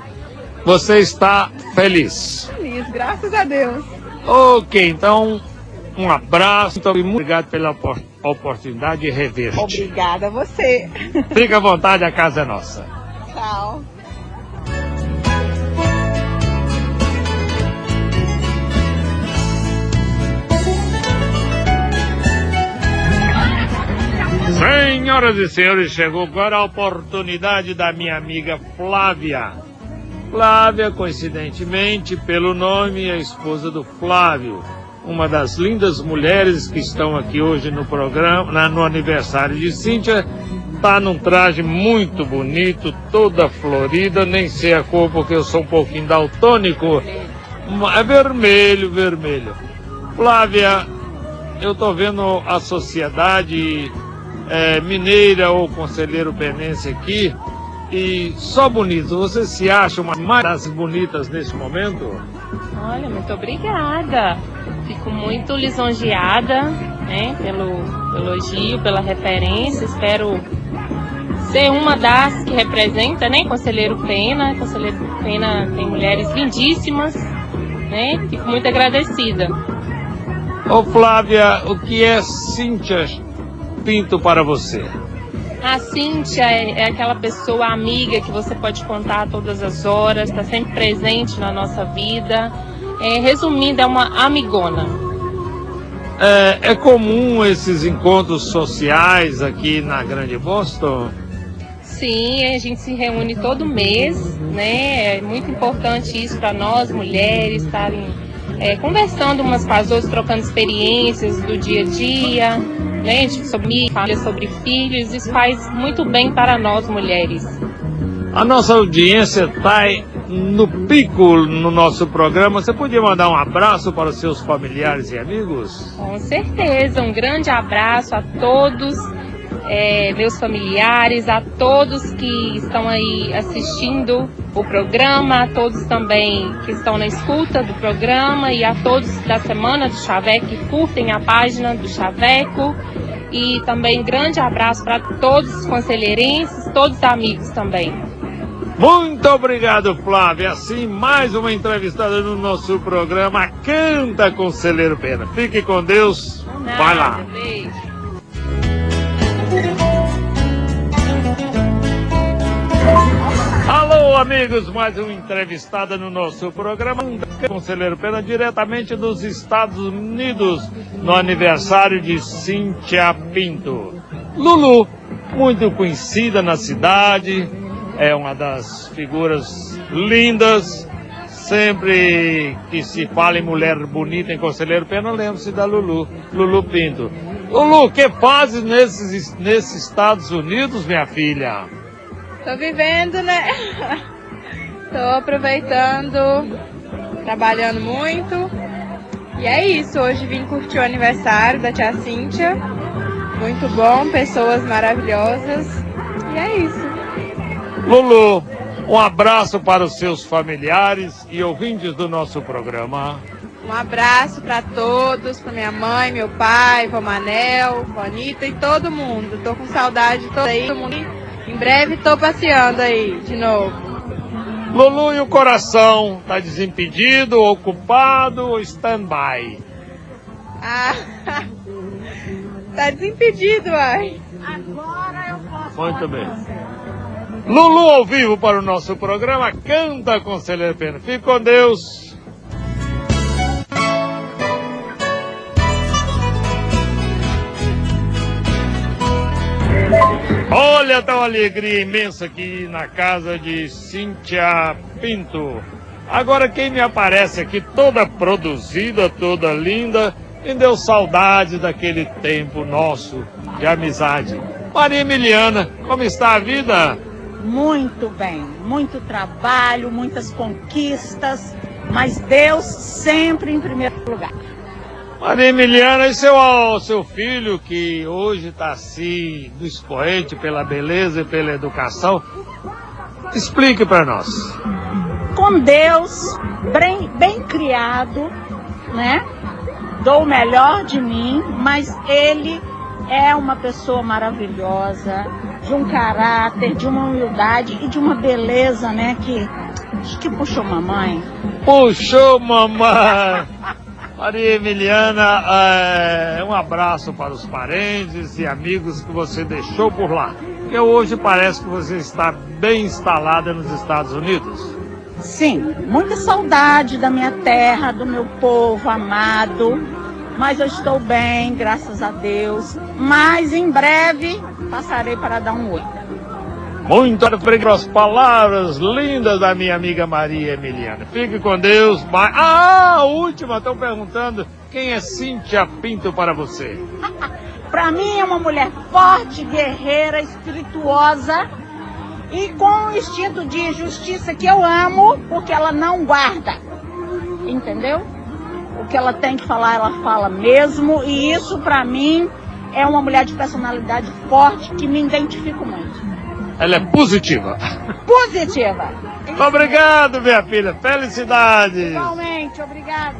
Você está feliz? Feliz, graças a Deus. Ok, então, um abraço, então, e muito obrigado pela oportunidade de rever-te. Obrigada a você. Fica à vontade, a casa é nossa. Tchau. Senhoras e senhores, chegou agora a oportunidade da minha amiga Flávia. Flávia, coincidentemente, pelo nome, é a esposa do Flávio. Uma das lindas mulheres que estão aqui hoje no programa, no aniversário de Cíntia. Tá num traje muito bonito, toda florida, nem sei a cor porque eu sou um pouquinho daltônico. É vermelho, vermelho. Flávia, eu tô vendo a sociedade é, mineira ou conselheiro penense aqui, e só bonito. Você se acha uma das bonitas nesse momento? Olha, muito obrigada. Fico muito lisonjeada, né, pelo, pelo elogio, pela referência. Espero ser uma das que representa, né, Conselheiro Pena. Conselheiro Pena tem mulheres lindíssimas, né? Fico muito agradecida. Ô Flávia, o que é Cíntia Pinto para você? A Cíntia é, é aquela pessoa amiga que você pode contar a todas as horas, está sempre presente na nossa vida. É, resumindo, é uma amigona. É, é comum esses encontros sociais aqui na Grande Boston? Sim, a gente se reúne todo mês, né? É muito importante isso para nós, mulheres, estarem é, conversando umas com as outras, trocando experiências do dia a dia, né? Sobre família, sobre filhos. Isso faz muito bem para nós, mulheres. A nossa audiência está no pico no nosso programa. Você podia mandar um abraço para os seus familiares e amigos? Com certeza, um grande abraço a todos. É, meus familiares, a todos que estão aí assistindo o programa, a todos também que estão na escuta do programa e a todos da Semana do Chaveco que curtem a página do Chaveco. E também grande abraço para todos os conselheirenses, todos os amigos também. Muito obrigado, Flávia. Assim, mais uma entrevistada no nosso programa Canta Conselheiro Pena. Fique com Deus. Nada, vai lá. Beijo. Alô, amigos, mais uma entrevistada no nosso programa Conselheiro Pena, diretamente dos Estados Unidos, no aniversário de Cíntia Pinto. Lulu, muito conhecida na cidade, é uma das figuras lindas. Sempre que se fala em mulher bonita em Conselheiro Pena, lembra-se da Lulu, Lulu Pinto. Lulu, o que fazes nesses, nesses Estados Unidos, minha filha? Tô vivendo, né? Tô aproveitando, trabalhando muito. E é isso, hoje vim curtir o aniversário da tia Cíntia. Muito bom, pessoas maravilhosas. E é isso. Lulu, um abraço para os seus familiares e ouvintes do nosso programa. Um abraço para todos, para minha mãe, meu pai, vó Manel, vó Anitta e todo mundo. Tô com saudade de todo aí, todo mundo. Em breve tô passeando aí de novo. Lulu, e o coração? Tá desimpedido, ocupado ou stand-by? Ah, tá desimpedido, ai. Agora eu posso. Muito bem. Lulu ao vivo para o nosso programa Canta Conselheiro Pena. Fique com Deus. Olha, tá uma alegria imensa aqui na casa de Cíntia Pinto. Agora quem me aparece aqui toda produzida, toda linda, me deu saudade daquele tempo nosso de amizade. Maria Emiliana, como está a vida? Muito bem, muito trabalho, muitas conquistas, mas Deus sempre em primeiro lugar. Maria Emiliana, e seu, seu filho que hoje está assim, do expoente pela beleza e pela educação, explique para nós. Com Deus, bem, bem criado, né? Dou o melhor de mim, mas ele é uma pessoa maravilhosa, de um caráter, de uma humildade e de uma beleza, né? Que, que puxou mamãe. Puxou mamãe! Maria Emiliana, é, um abraço para os parentes e amigos que você deixou por lá. Porque hoje parece que você está bem instalada nos Estados Unidos. Sim, muita saudade da minha terra, do meu povo amado. Mas eu estou bem, graças a Deus. Mas em breve passarei para dar um oi. Muito obrigado pelas palavras lindas da minha amiga Maria Emiliana. Fique com Deus. Ah, a última, estão perguntando quem é Cíntia Pinto para você. Para mim é uma mulher forte, guerreira, espirituosa e com um instinto de justiça que eu amo, porque ela não guarda. Entendeu? o que ela tem que falar, ela fala mesmo, e isso pra mim é uma mulher de personalidade forte que me identifico muito. Ela é positiva. Positiva. Obrigado, minha filha. Felicidades. Igualmente, obrigado.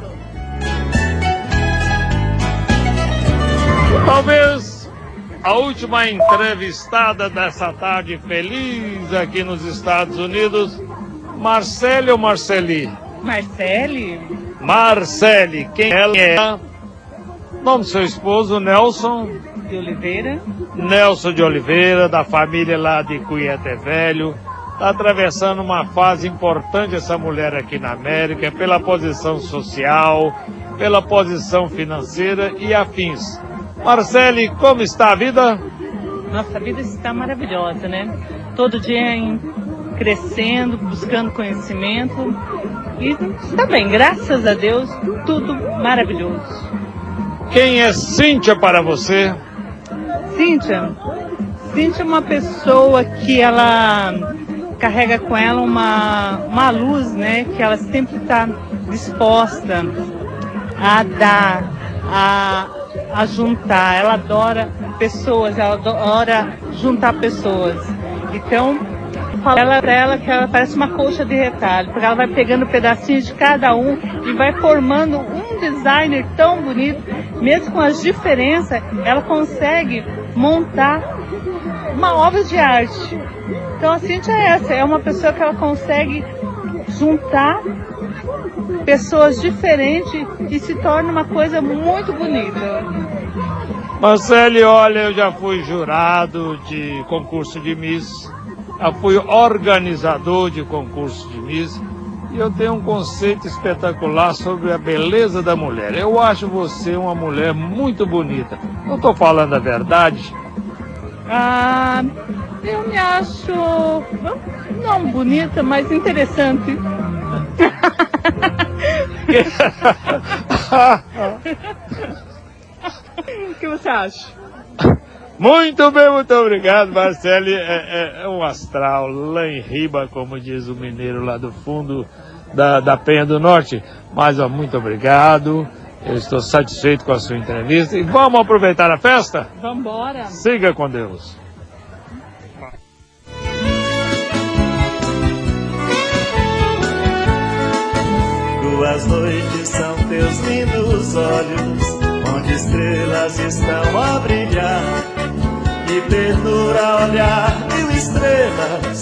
Talvez a última entrevistada dessa tarde feliz aqui nos Estados Unidos, Marcele ou Marceli? Marcele? Marcele, quem ela é? Nome do seu esposo, Nelson de Oliveira. Nelson de Oliveira, da família lá de Cuiete Velho. Está atravessando uma fase importante essa mulher aqui na América, pela posição social, pela posição financeira e afins. Marcele, como está a vida? Nossa, a vida está maravilhosa, né? Todo dia em, crescendo, buscando conhecimento. E está bem, graças a Deus, tudo maravilhoso. Quem é Cíntia para você? Cíntia? Cíntia é uma pessoa que ela carrega com ela uma, uma luz, né? Que ela sempre está disposta a dar, a, a juntar. Ela adora pessoas, ela adora juntar pessoas. Então, ela para ela que ela parece uma colcha de retalho, porque ela vai pegando pedacinhos de cada um e vai formando um designer tão bonito, mesmo com as diferenças, ela consegue montar uma obra de arte. Então a Cíntia é essa, é uma pessoa que ela consegue juntar pessoas diferentes e se torna uma coisa muito bonita. Marcele, olha, eu já fui jurado de concurso de Miss. Eu fui organizador de concurso de Miss e eu tenho um conceito espetacular sobre a beleza da mulher. Eu acho você uma mulher muito bonita. Eu estou falando a verdade? Ah, eu me acho não bonita, mas interessante. O que você acha? Muito bem, muito obrigado, Marcele. É, é, é um astral lá em riba, como diz o mineiro lá do fundo da, da Penha do Norte. Mas ó, muito obrigado. Eu estou satisfeito com a sua entrevista. E vamos aproveitar a festa? Vamos embora. Siga com Deus. Duas noites são teus lindos olhos, onde estrelas estão a brilhar, e ternura olhar mil estrelas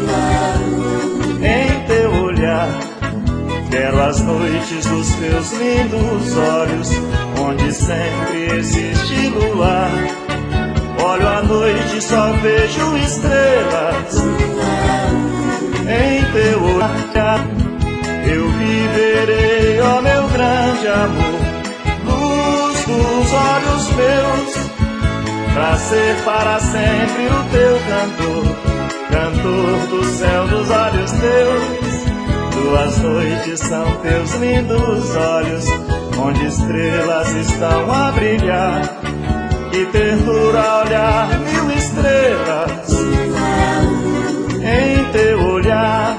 em teu olhar. Quero as noites dos teus lindos olhos, onde sempre existe luar. Olho à noite e só vejo estrelas em teu olhar. Eu viverei, ó meu grande amor, luz dos olhos meus, pra ser para sempre o teu cantor, cantor do céu dos olhos teus. Duas noites são teus lindos olhos, onde estrelas estão a brilhar, e ternura olhar mil estrelas em teu olhar,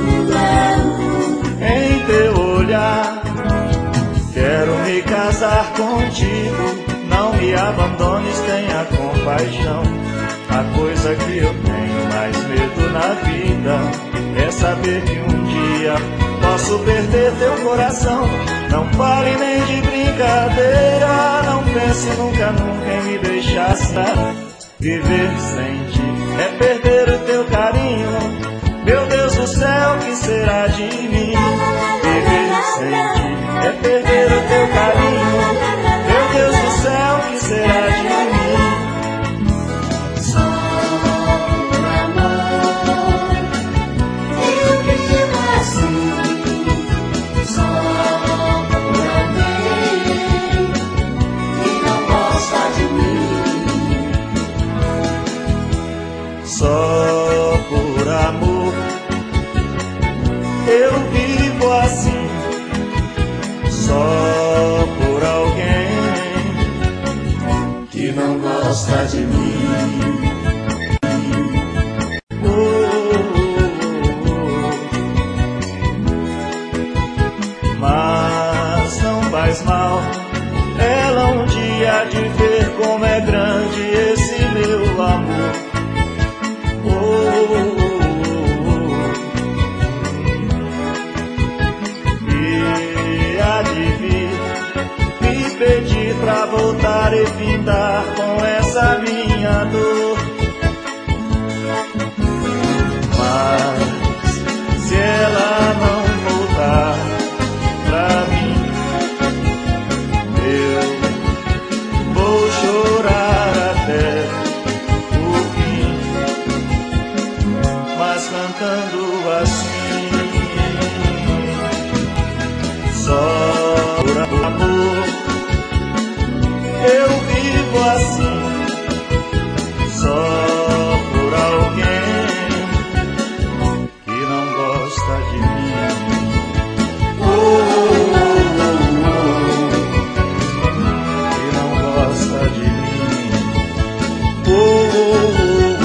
em teu olhar. Quero me casar contigo, não me abandones, tenha compaixão. A coisa que eu tenho mais medo na vida é saber que um dia posso perder teu coração. Não fale nem de brincadeira, não pense nunca, nunca em me deixar estar. Viver sem ti é perder o teu carinho. Meu Deus do céu, que será de mim? Viver sem ti é perder o teu carinho. Meu Deus do céu, que será de mim? Só por amor eu vivo assim. Só por alguém que não gosta de mim. Só por amor eu vivo assim, só por alguém que não gosta de mim. Oh, oh, oh. Mas não vai faz mal. Ela um dia há de ver como é grande esse meu amor. Oh, oh, oh. E há de vir me pedir pra voltar e findar com essa minha dor. Mas se ela não voltar pra mim, eu vou chorar até o fim, mas cantando assim, só por amor eu vivo assim, só por alguém que não gosta de mim. Oh, oh, oh, oh, que não gosta de mim. Oh, oh, oh,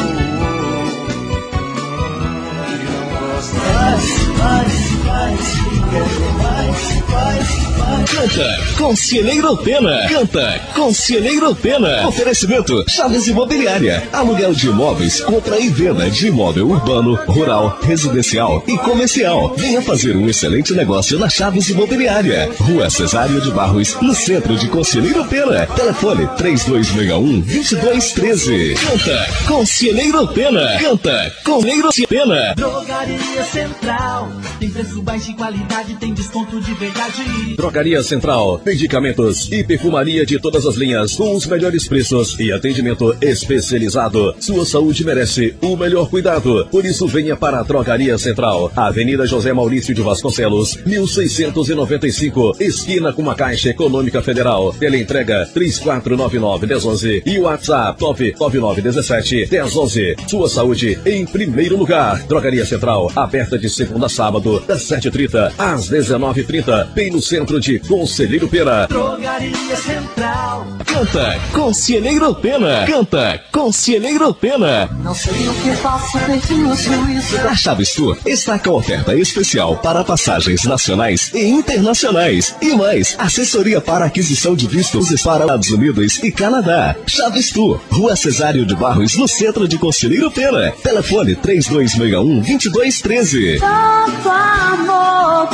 oh, que não gosta de mim. Mais, mais, quero mais, mais. Canta Conselheiro Pena. Canta Conselheiro Pena. Oferecimento Chaves Imobiliária. Aluguel de imóveis, compra e venda de imóvel urbano, rural, residencial e comercial. Venha fazer um excelente negócio na Chaves Imobiliária. Rua Cesário de Barros, no centro de Conselheiro Pena. Telefone três dois seis um, dois dois um três. Canta Conselheiro Pena. Canta Conselheiro Pena. Drogaria Central. Tem preço baixo e qualidade, tem desconto de verdade. Drogaria Central, medicamentos e perfumaria de todas as linhas, com os melhores preços e atendimento especializado. Sua saúde merece o melhor cuidado. Por isso, venha para a Drogaria Central. Avenida José Maurício de Vasconcelos, mil seiscentos e noventa e cinco, esquina com a Caixa Econômica Federal. Teleentrega três quatro nove nove, um zero um zero e WhatsApp nove nove nove um sete, um zero um zero. Sua saúde em primeiro lugar. Drogaria Central, aberta de segunda a sábado, das sete e trinta às dezenove e trinta, bem no centro de Conselheiro Pena. Drogaria Central. Canta Conselheiro Pena. Canta Conselheiro Pena. Não sei o que faço, perdi o juízo. A Chaves Tour está com oferta especial para passagens nacionais e internacionais. E mais, assessoria para aquisição de vistos para Estados Unidos e Canadá. Chaves Tour, Rua Cesário de Barros, no centro de Conselheiro Pena. Telefone três dois seis um, dois dois um três. Tanto amor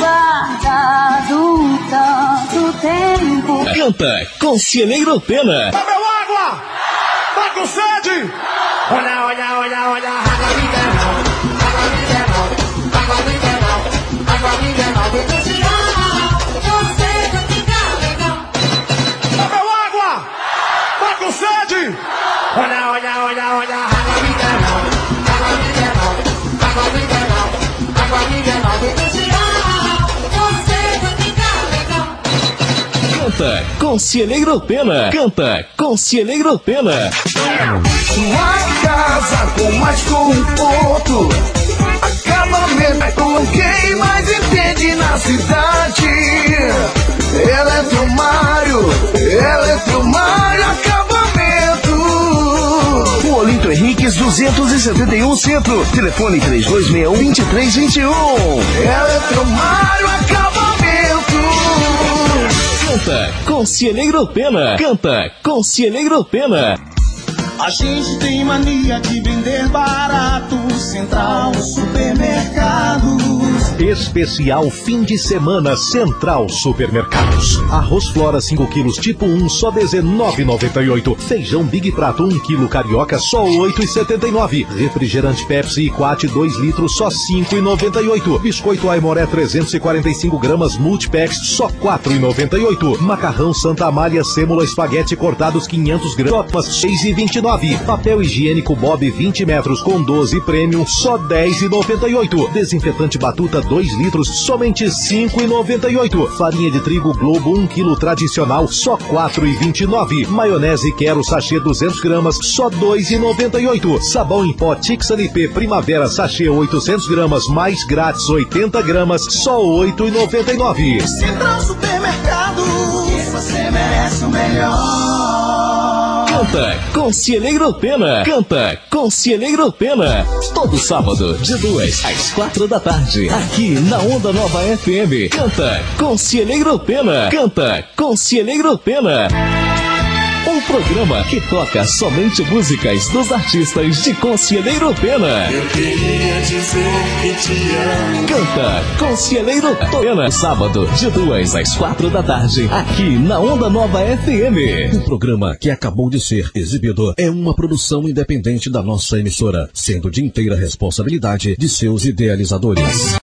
guardado tanto tempo. Canta Conselheiro Pena. Bebeu água! Tá com sede! Olha, olha, olha, olha, água mineral, água mineral, água mineral, água mineral do Cozinhal. Você vai ficar legal. Bebeu água! Tá com sede! Olha, olha, olha, olha, água mineral, água mineral, água mineral, água mineral do Cozinhal. Canta Conselheiro Pena. Canta Conselheiro Pena. Sua casa com mais conforto, acabamento, quem mais entende na cidade? Eletromário, Eletromário Acabamento. O Olinto Henriques duzentos e setenta e um Centro. Telefone três dois seis um, dois três dois um. Eletromário Acabamento. Canta Conselheiro Pena. Canta Conselheiro Pena. A gente tem mania de vender barato. Central Supermercados. Especial fim de semana Central Supermercados. Arroz Flora cinco quilos tipo um, só dezenove reais e noventa e oito. Feijão Big Prato um quilo carioca, só oito reais e setenta e nove. Refrigerante Pepsi e Quat dois litros, só cinco reais e noventa e oito. Biscoito Aimoré trezentos e quarenta e cinco gramas Multipacks, só quatro reais e noventa e oito. Macarrão Santa Amália Sêmola Espaguete cortados quinhentos gramas, seis reais e vinte e nove. Papel higiênico Bob vinte metros com doze Premium, só dez reais e noventa e oito. Desinfetante Batuta dois litros, somente cinco reais e noventa e oito. Farinha de trigo Globo um quilo tradicional, só quatro reais e vinte e nove. Maionese Quero sachê duzentos gramas, só dois reais e noventa e oito. Sabão em pó Tixanipê Primavera sachê oitocentos gramas, mais grátis oitenta gramas, só oito reais e noventa e nove. Central Supermercados, você merece o melhor. Canta Conselheiro Pena. Canta Conselheiro Pena. Todo sábado, de duas às quatro da tarde, aqui na Onda Nova F M. Canta Conselheiro Pena. Canta Conselheiro Pena. Um programa que toca somente músicas dos artistas de Conselheiro Pena. Eu queria dizer que te amo. Canta Conselheiro Pena. Sábado, de duas às quatro da tarde, aqui na Onda Nova F M. O programa que acabou de ser exibido é uma produção independente da nossa emissora, sendo de inteira responsabilidade de seus idealizadores.